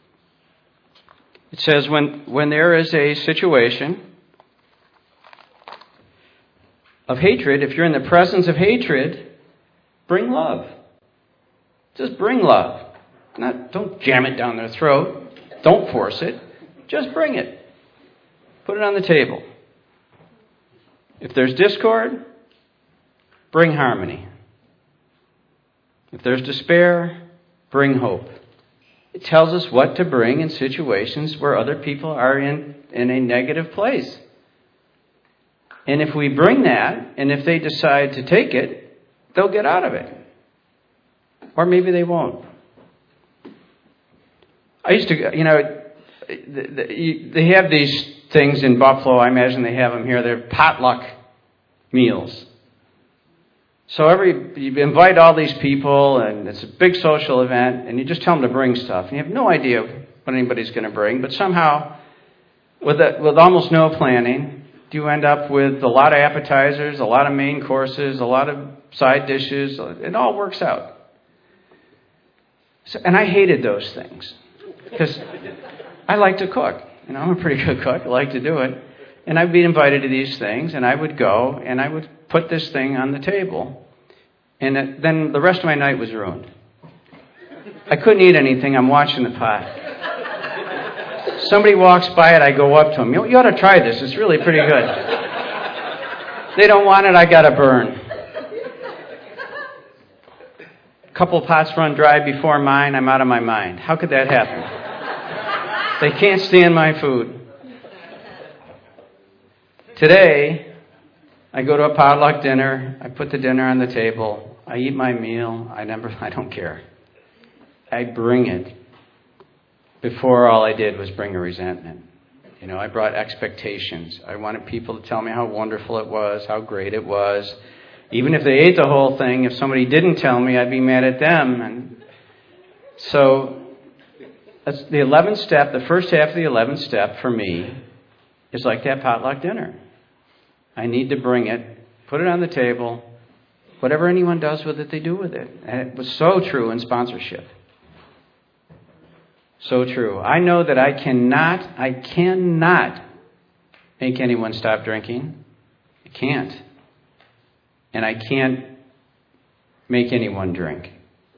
It says when, when there is a situation of hatred, if you're in the presence of hatred, bring love. Just bring love. Not, don't jam it down their throat. Don't force it. Just bring it. Put it on the table. If there's discord, bring harmony. If there's despair, bring hope. It tells us what to bring in situations where other people are in, in a negative place. And if we bring that, and if they decide to take it, they'll get out of it. Or maybe they won't. I used to, you know, they have these things in Buffalo. I imagine they have them here. They're potluck meals. So every you invite all these people, and it's a big social event, and you just tell them to bring stuff. And you have no idea what anybody's going to bring. But somehow, with a, with almost no planning, you end up with a lot of appetizers, a lot of main courses, a lot of side dishes. It all works out. So, and I hated those things because I like to cook. You know, I'm a pretty good cook. I like to do it. And I'd be invited to these things, and I would go, and I would put this thing on the table. And it, then the rest of my night was ruined. I couldn't eat anything. I'm watching the pot. Somebody walks by it, I go up to them. You, you ought to try this. It's really pretty good. They don't want it, I got to burn. A couple pots run dry before mine, I'm out of my mind. How could that happen? They can't stand my food. Today, I go to a potluck dinner. I put the dinner on the table. I eat my meal. I never. I don't care. I bring it. Before, all I did was bring a resentment. You know, I brought expectations. I wanted people to tell me how wonderful it was, how great it was. Even if they ate the whole thing, if somebody didn't tell me, I'd be mad at them. And so, that's the eleventh step. The first half of the eleventh step for me is like that potluck dinner. I need to bring it, put it on the table. Whatever anyone does with it, they do with it. And it was so true in sponsorship. So true. I know that I cannot, I cannot make anyone stop drinking. I can't. And I can't make anyone drink.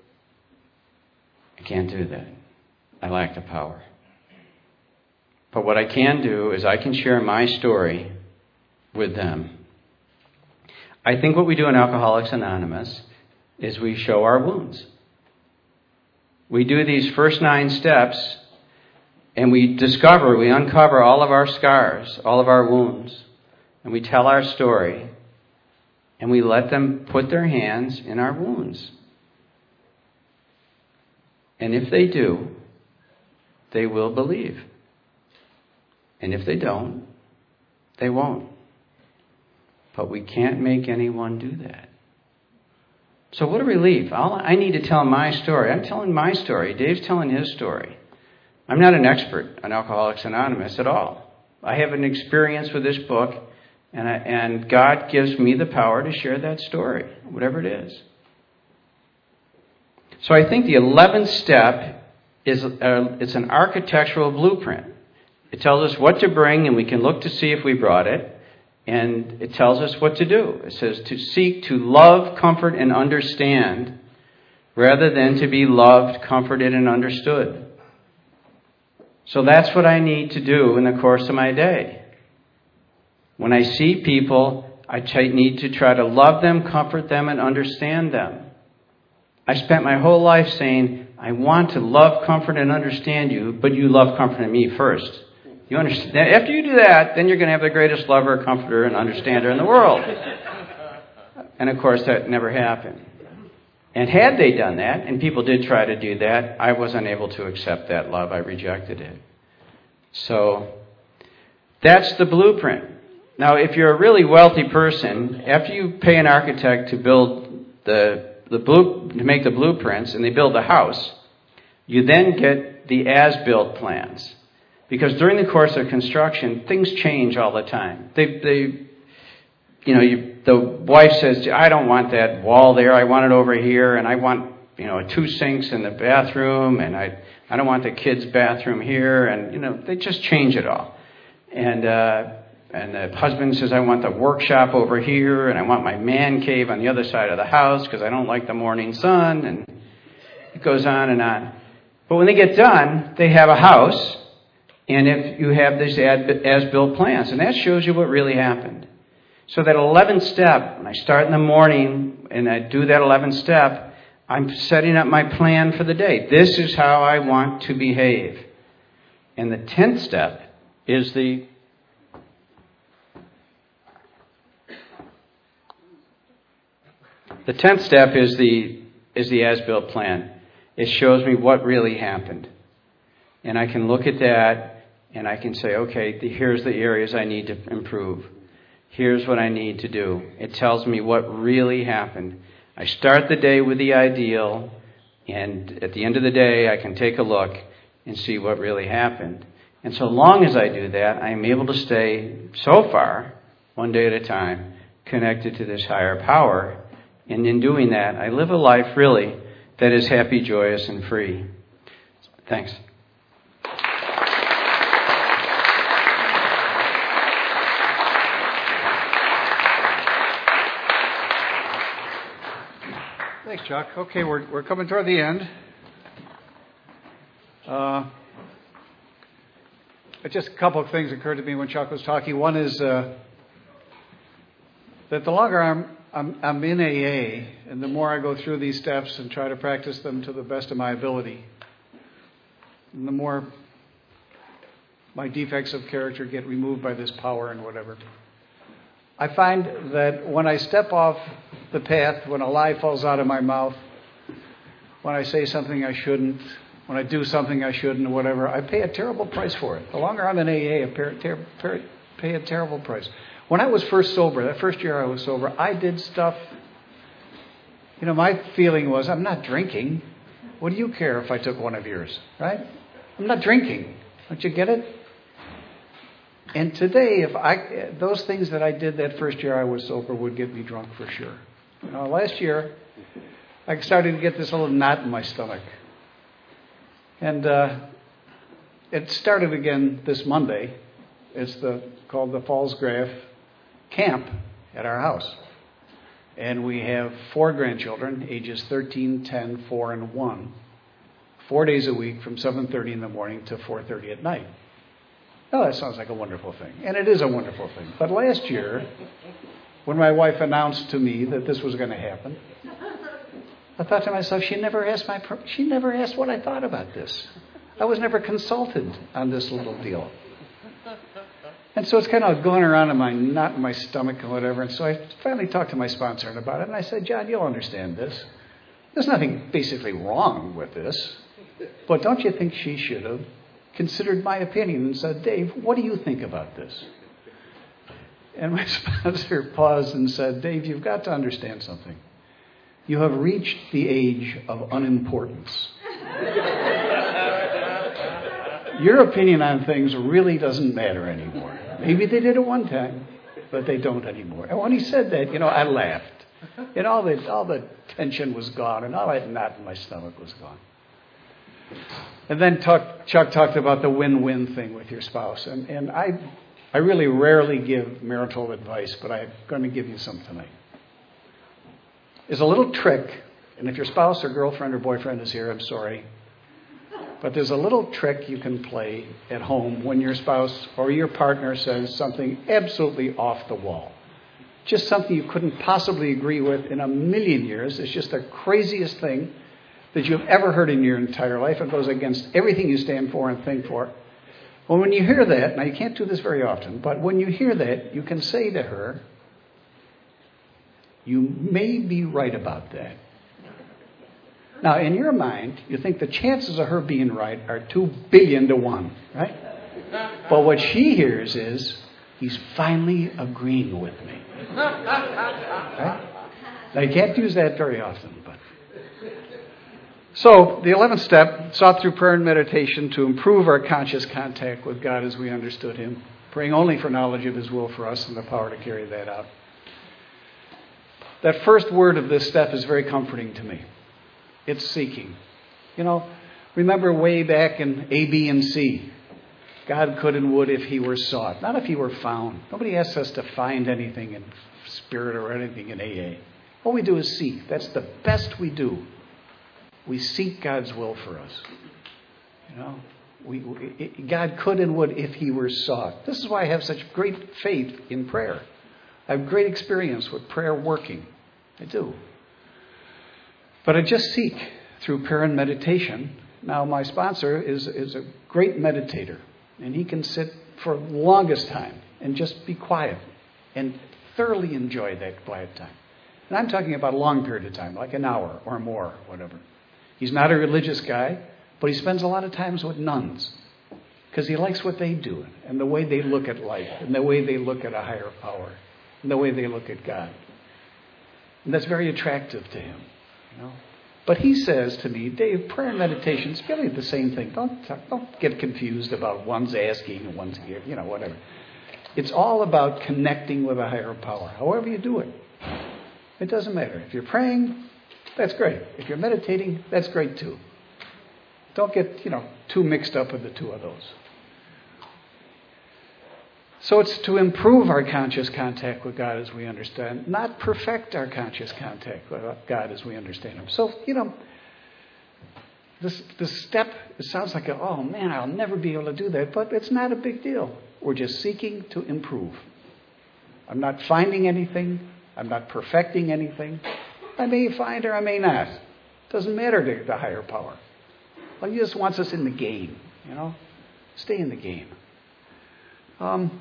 I can't do that. I lack the power. But what I can do is I can share my story with them. I think what we do in Alcoholics Anonymous is we show our wounds. We do these first nine steps, and we discover, we uncover all of our scars, all of our wounds, and we tell our story, and we let them put their hands in our wounds. And if they do, they will believe. And if they don't, they won't. But we can't make anyone do that. So what a relief. All I need to tell my story. I'm telling my story. Dave's telling his story. I'm not an expert on Alcoholics Anonymous at all. I have an experience with this book, and, I, and God gives me the power to share that story, whatever it is. So I think the eleventh step is a, it's an architectural blueprint. It tells us what to bring, and we can look to see if we brought it. And it tells us what to do. It says to seek to love, comfort, and understand rather than to be loved, comforted, and understood. So that's what I need to do in the course of my day. When I see people, I need to try to love them, comfort them, and understand them. I spent my whole life saying, I want to love, comfort, and understand you, but you love, comfort, me first. You understand? After you do that, then you're going to have the greatest lover, comforter, and understander in the world. And of course, that never happened. And had they done that, and people did try to do that, I wasn't able to accept that love. I rejected it. So that's the blueprint. Now, if you're a really wealthy person, after you pay an architect to build the the blue to make the blueprints, and they build the house, you then get the as-built plans. Because during the course of construction, things change all the time. They, they, you know, you, the wife says, I don't want that wall there. I want it over here. And I want, you know, two sinks in the bathroom. And I, I don't want the kids' bathroom here. And, you know, they just change it all. And, uh, and the husband says, I want the workshop over here. And I want my man cave on the other side of the house because I don't like the morning sun. And it goes on and on. But when they get done, they have a house. And if you have these as-built plans, and that shows you what really happened. So that eleventh step, when I start in the morning and I do that eleventh step, I'm setting up my plan for the day. This is how I want to behave. And the tenth step is the the tenth step is the is the as-built plan. It shows me what really happened. And I can look at that and I can say, okay, here's the areas I need to improve. Here's what I need to do. It tells me what really happened. I start the day with the ideal, and at the end of the day, I can take a look and see what really happened. And so long as I do that, I am able to stay, so far, one day at a time, connected to this higher power. And in doing that, I live a life, really, that is happy, joyous, and free. Thanks. Thanks, Chuck. Okay, we're we're coming toward the end. Uh, just a couple of things occurred to me when Chuck was talking. One is uh, that the longer I'm, I'm I'm in A A, and the more I go through these steps and try to practice them to the best of my ability, and the more my defects of character get removed by this power and whatever. I find that when I step off the path, when a lie falls out of my mouth, when I say something I shouldn't, when I do something I shouldn't, or whatever, I pay a terrible price for it. The longer I'm in A A, I pay, ter- ter- pay a terrible price. When I was first sober, that first year I was sober, I did stuff, you know, my feeling was, I'm not drinking. What do you care if I took one of yours, right? I'm not drinking. Don't you get it? And today, if I those things that I did that first year I was sober would get me drunk for sure. You know, last year, I started to get this little knot in my stomach. And uh, it started again this Monday. It's the called the Fallsgraf Camp at our house. And we have four grandchildren, ages thirteen, ten, four, and one. Four days a week from seven thirty in the morning to four thirty at night. Oh, that sounds like a wonderful thing. And it is a wonderful thing. But last year, when my wife announced to me that this was going to happen, I thought to myself, she never asked my per- she never asked what I thought about this. I was never consulted on this little deal. And so it's kind of going around in my knot in my stomach and whatever. And so I finally talked to my sponsor about it. And I said, John, you'll understand this. There's nothing basically wrong with this. But don't you think she should have considered my opinion and said, Dave, what do you think about this? And my sponsor paused and said, Dave, you've got to understand something. You have reached the age of unimportance. Your opinion on things really doesn't matter anymore. Maybe they did at one time, but they don't anymore. And when he said that, you know, I laughed. And all the, all the tension was gone, and all that knot in my stomach was gone. And then talk, Chuck talked about the win-win thing with your spouse. And, and I, I really rarely give marital advice, but I'm going to give you some tonight. There's a little trick, and if your spouse or girlfriend or boyfriend is here, I'm sorry. But there's a little trick you can play at home when your spouse or your partner says something absolutely off the wall. Just something you couldn't possibly agree with in a million years. It's just the craziest thing that you've ever heard in your entire life. It goes against everything you stand for and think for. Well, when you hear that, now you can't do this very often, but when you hear that, you can say to her, you may be right about that. Now, in your mind, you think the chances of her being right are two billion to one, right? But what she hears is, he's finally agreeing with me. Right? Now, you can't use that very often, but... So, the eleventh step, sought through prayer and meditation to improve our conscious contact with God as we understood Him, praying only for knowledge of His will for us and the power to carry that out. That first word of this step is very comforting to me. It's seeking. You know, remember way back in A, B, and C, God could and would if He were sought, not if He were found. Nobody asks us to find anything in spirit or anything in A A. All we do is seek. That's the best we do. We seek God's will for us. You know, we, it, God could and would if He were sought. This is why I have such great faith in prayer. I have great experience with prayer working. I do. But I just seek through prayer and meditation. Now, my sponsor is, is a great meditator, and he can sit for the longest time and just be quiet and thoroughly enjoy that quiet time. And I'm talking about a long period of time, like an hour or more, whatever. He's not a religious guy, but he spends a lot of times with nuns because he likes what they do and the way they look at life and the way they look at a higher power and the way they look at God. And that's very attractive to him, you know. But he says to me, Dave, prayer and meditation is really the same thing. Don't talk, don't get confused about one's asking and one's giving, you know, whatever. It's all about connecting with a higher power, however you do it. It doesn't matter. If you're praying, that's great. If you're meditating, that's great too. Don't get, you know, too mixed up with the two of those. So it's to improve our conscious contact with God as we understand, not perfect our conscious contact with God as we understand Him. So, you know, this, this step, it sounds like, a, oh man, I'll never be able to do that, but it's not a big deal. We're just seeking to improve. I'm not finding anything. I'm not perfecting anything. I may find or I may not. It doesn't matter to the higher power. Well, He just wants us in the game, you know. Stay in the game. Um,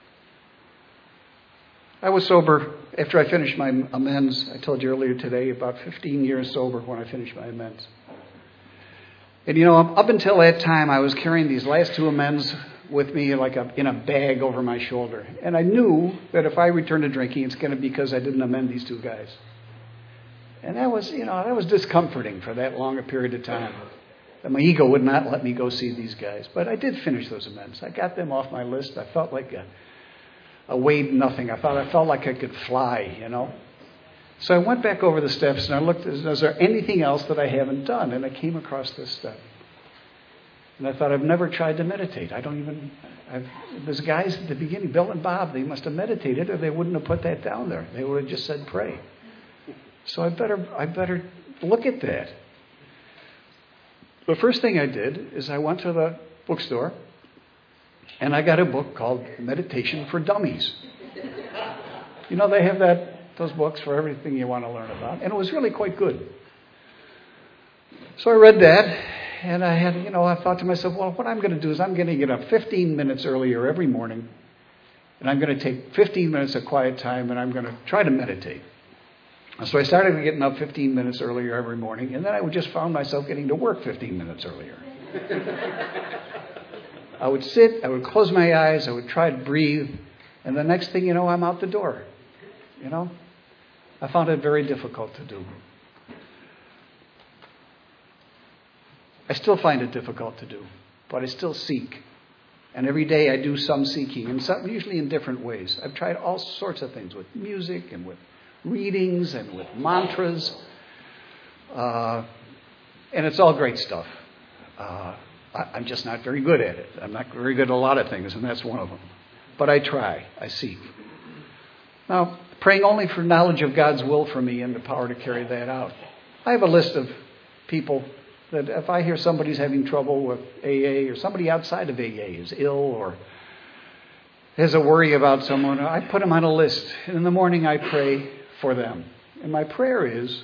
I was sober after I finished my amends. I told you earlier today, about fifteen years sober when I finished my amends. And, you know, up until that time, I was carrying these last two amends with me like a, in a bag over my shoulder. And I knew that if I returned to drinking, it's going to be because I didn't amend these two guys. And that was, you know, that was discomforting for that long a period of time. That my ego would not let me go see these guys. But I did finish those amends. I got them off my list. I felt like a, a weighed nothing. I thought I felt like I could fly, you know. So I went back over the steps and I looked, is there anything else that I haven't done? And I came across this step. And I thought, I've never tried to meditate. I don't even, I've, there's guys at the beginning, Bill and Bob, they must have meditated or they wouldn't have put that down there. They would have just said pray. So I better, I better look at that. The first thing I did is I went to the bookstore and I got a book called Meditation for Dummies. You know, they have that, those books for everything you want to learn about. And it was really quite good. So I read that. And I had, you know, I thought to myself, well, what I'm going to do is I'm going to get up fifteen minutes earlier every morning. And I'm going to take fifteen minutes of quiet time and I'm going to try to meditate. So I started getting up fifteen minutes earlier every morning. And then I would just found myself getting to work fifteen minutes earlier. I would sit, I would close my eyes, I would try to breathe. And the next thing you know, I'm out the door. You know, I found it very difficult to do. I still find it difficult to do, but I still seek. And every day I do some seeking, and some, usually in different ways. I've tried all sorts of things with music and with readings and with mantras. Uh, and it's all great stuff. Uh, I, I'm just not very good at it. I'm not very good at a lot of things, and that's one of them. But I try. I seek. Now, praying only for knowledge of God's will for me and the power to carry that out. I have a list of people that if I hear somebody's having trouble with A A or somebody outside of A A is ill or has a worry about someone, I put them on a list. And in the morning I pray for them. And my prayer is,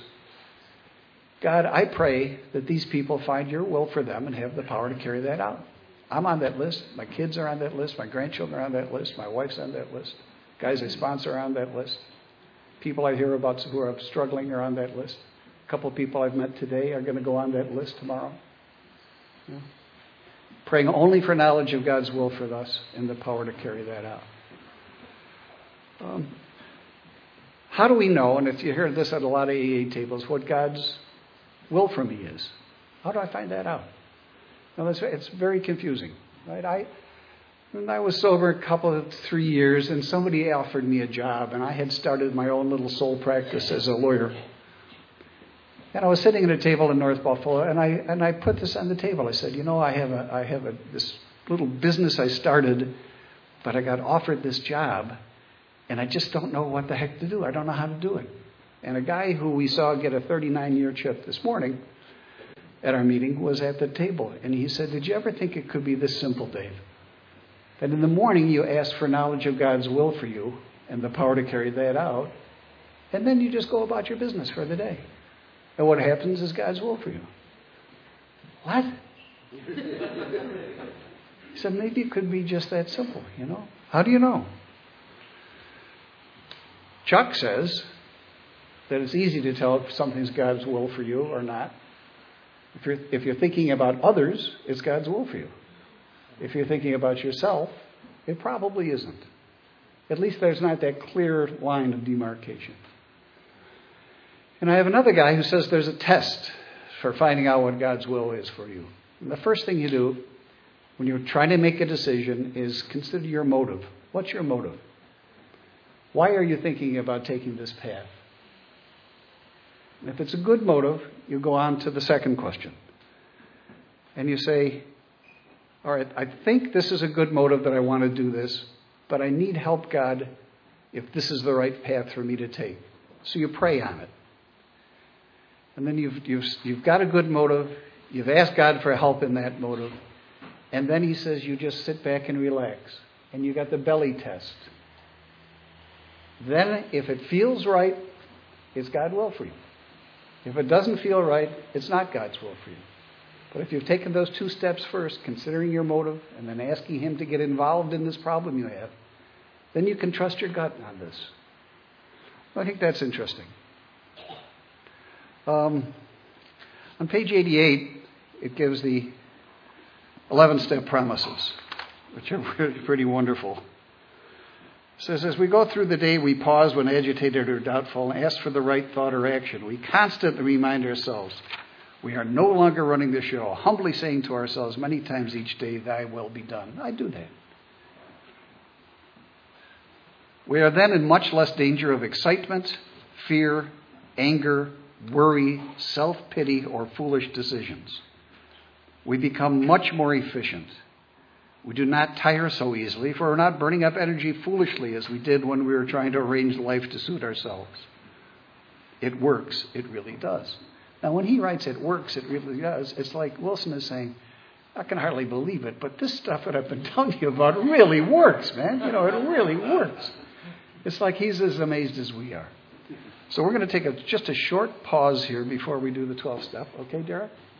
God, I pray that these people find your will for them and have the power to carry that out. I'm on that list. My kids are on that list. My grandchildren are on that list. My wife's on that list. Guys I sponsor are on that list. People I hear about who are struggling are on that list. A couple of people I've met today are going to go on that list tomorrow. Yeah. Praying only for knowledge of God's will for us and the power to carry that out. Um, how do we know, and if you hear this at a lot of A A tables, what God's will for me is? How do I find that out? Now, it's very confusing, right? I, when I was sober a couple of three years, and somebody offered me a job, and I had started my own little soul practice as a lawyer. And I was sitting at a table in North Buffalo, and I and I put this on the table. I said, you know, I have a I have a this little business I started, but I got offered this job, and I just don't know what the heck to do. I don't know how to do it. And a guy who we saw get a thirty-nine year chip this morning at our meeting was at the table, and he said, did you ever think it could be this simple, Dave? That in the morning you ask for knowledge of God's will for you and the power to carry that out, and then you just go about your business for the day. And what happens is God's will for you. What? He said, maybe it could be just that simple, you know? How do you know? Chuck says that it's easy to tell if something's God's will for you or not. If you're, if you're thinking about others, it's God's will for you. If you're thinking about yourself, it probably isn't. At least there's not that clear line of demarcation. And I have another guy who says there's a test for finding out what God's will is for you. And the first thing you do when you're trying to make a decision is consider your motive. What's your motive? Why are you thinking about taking this path? And if it's a good motive, you go on to the second question. And you say, all right, I think this is a good motive that I want to do this, but I need help, God, if this is the right path for me to take. So you pray on it. And then you've, you've, you've got a good motive. You've asked God for help in that motive. And then he says you just sit back and relax. And you got the belly test. Then if it feels right, it's God's will for you. If it doesn't feel right, it's not God's will for you. But if you've taken those two steps first, considering your motive and then asking him to get involved in this problem you have, then you can trust your gut on this. I think that's interesting. Um, on page eighty-eight, it gives the eleven-step promises, which are pretty wonderful. It says, as we go through the day, we pause when agitated or doubtful and ask for the right thought or action. We constantly remind ourselves we are no longer running the show, humbly saying to ourselves many times each day, thy will be done. I do that. We are then in much less danger of excitement, fear, anger, worry, self-pity, or foolish decisions. We become much more efficient. We do not tire so easily, for we're not burning up energy foolishly as we did when we were trying to arrange life to suit ourselves. It works. It really does. Now, when he writes it works, it really does, it's like Wilson is saying, I can hardly believe it, but this stuff that I've been telling you about really works, man. You know, it really works. It's like he's as amazed as we are. So we're going to take a, just a short pause here before we do the twelfth step. Okay, Derek?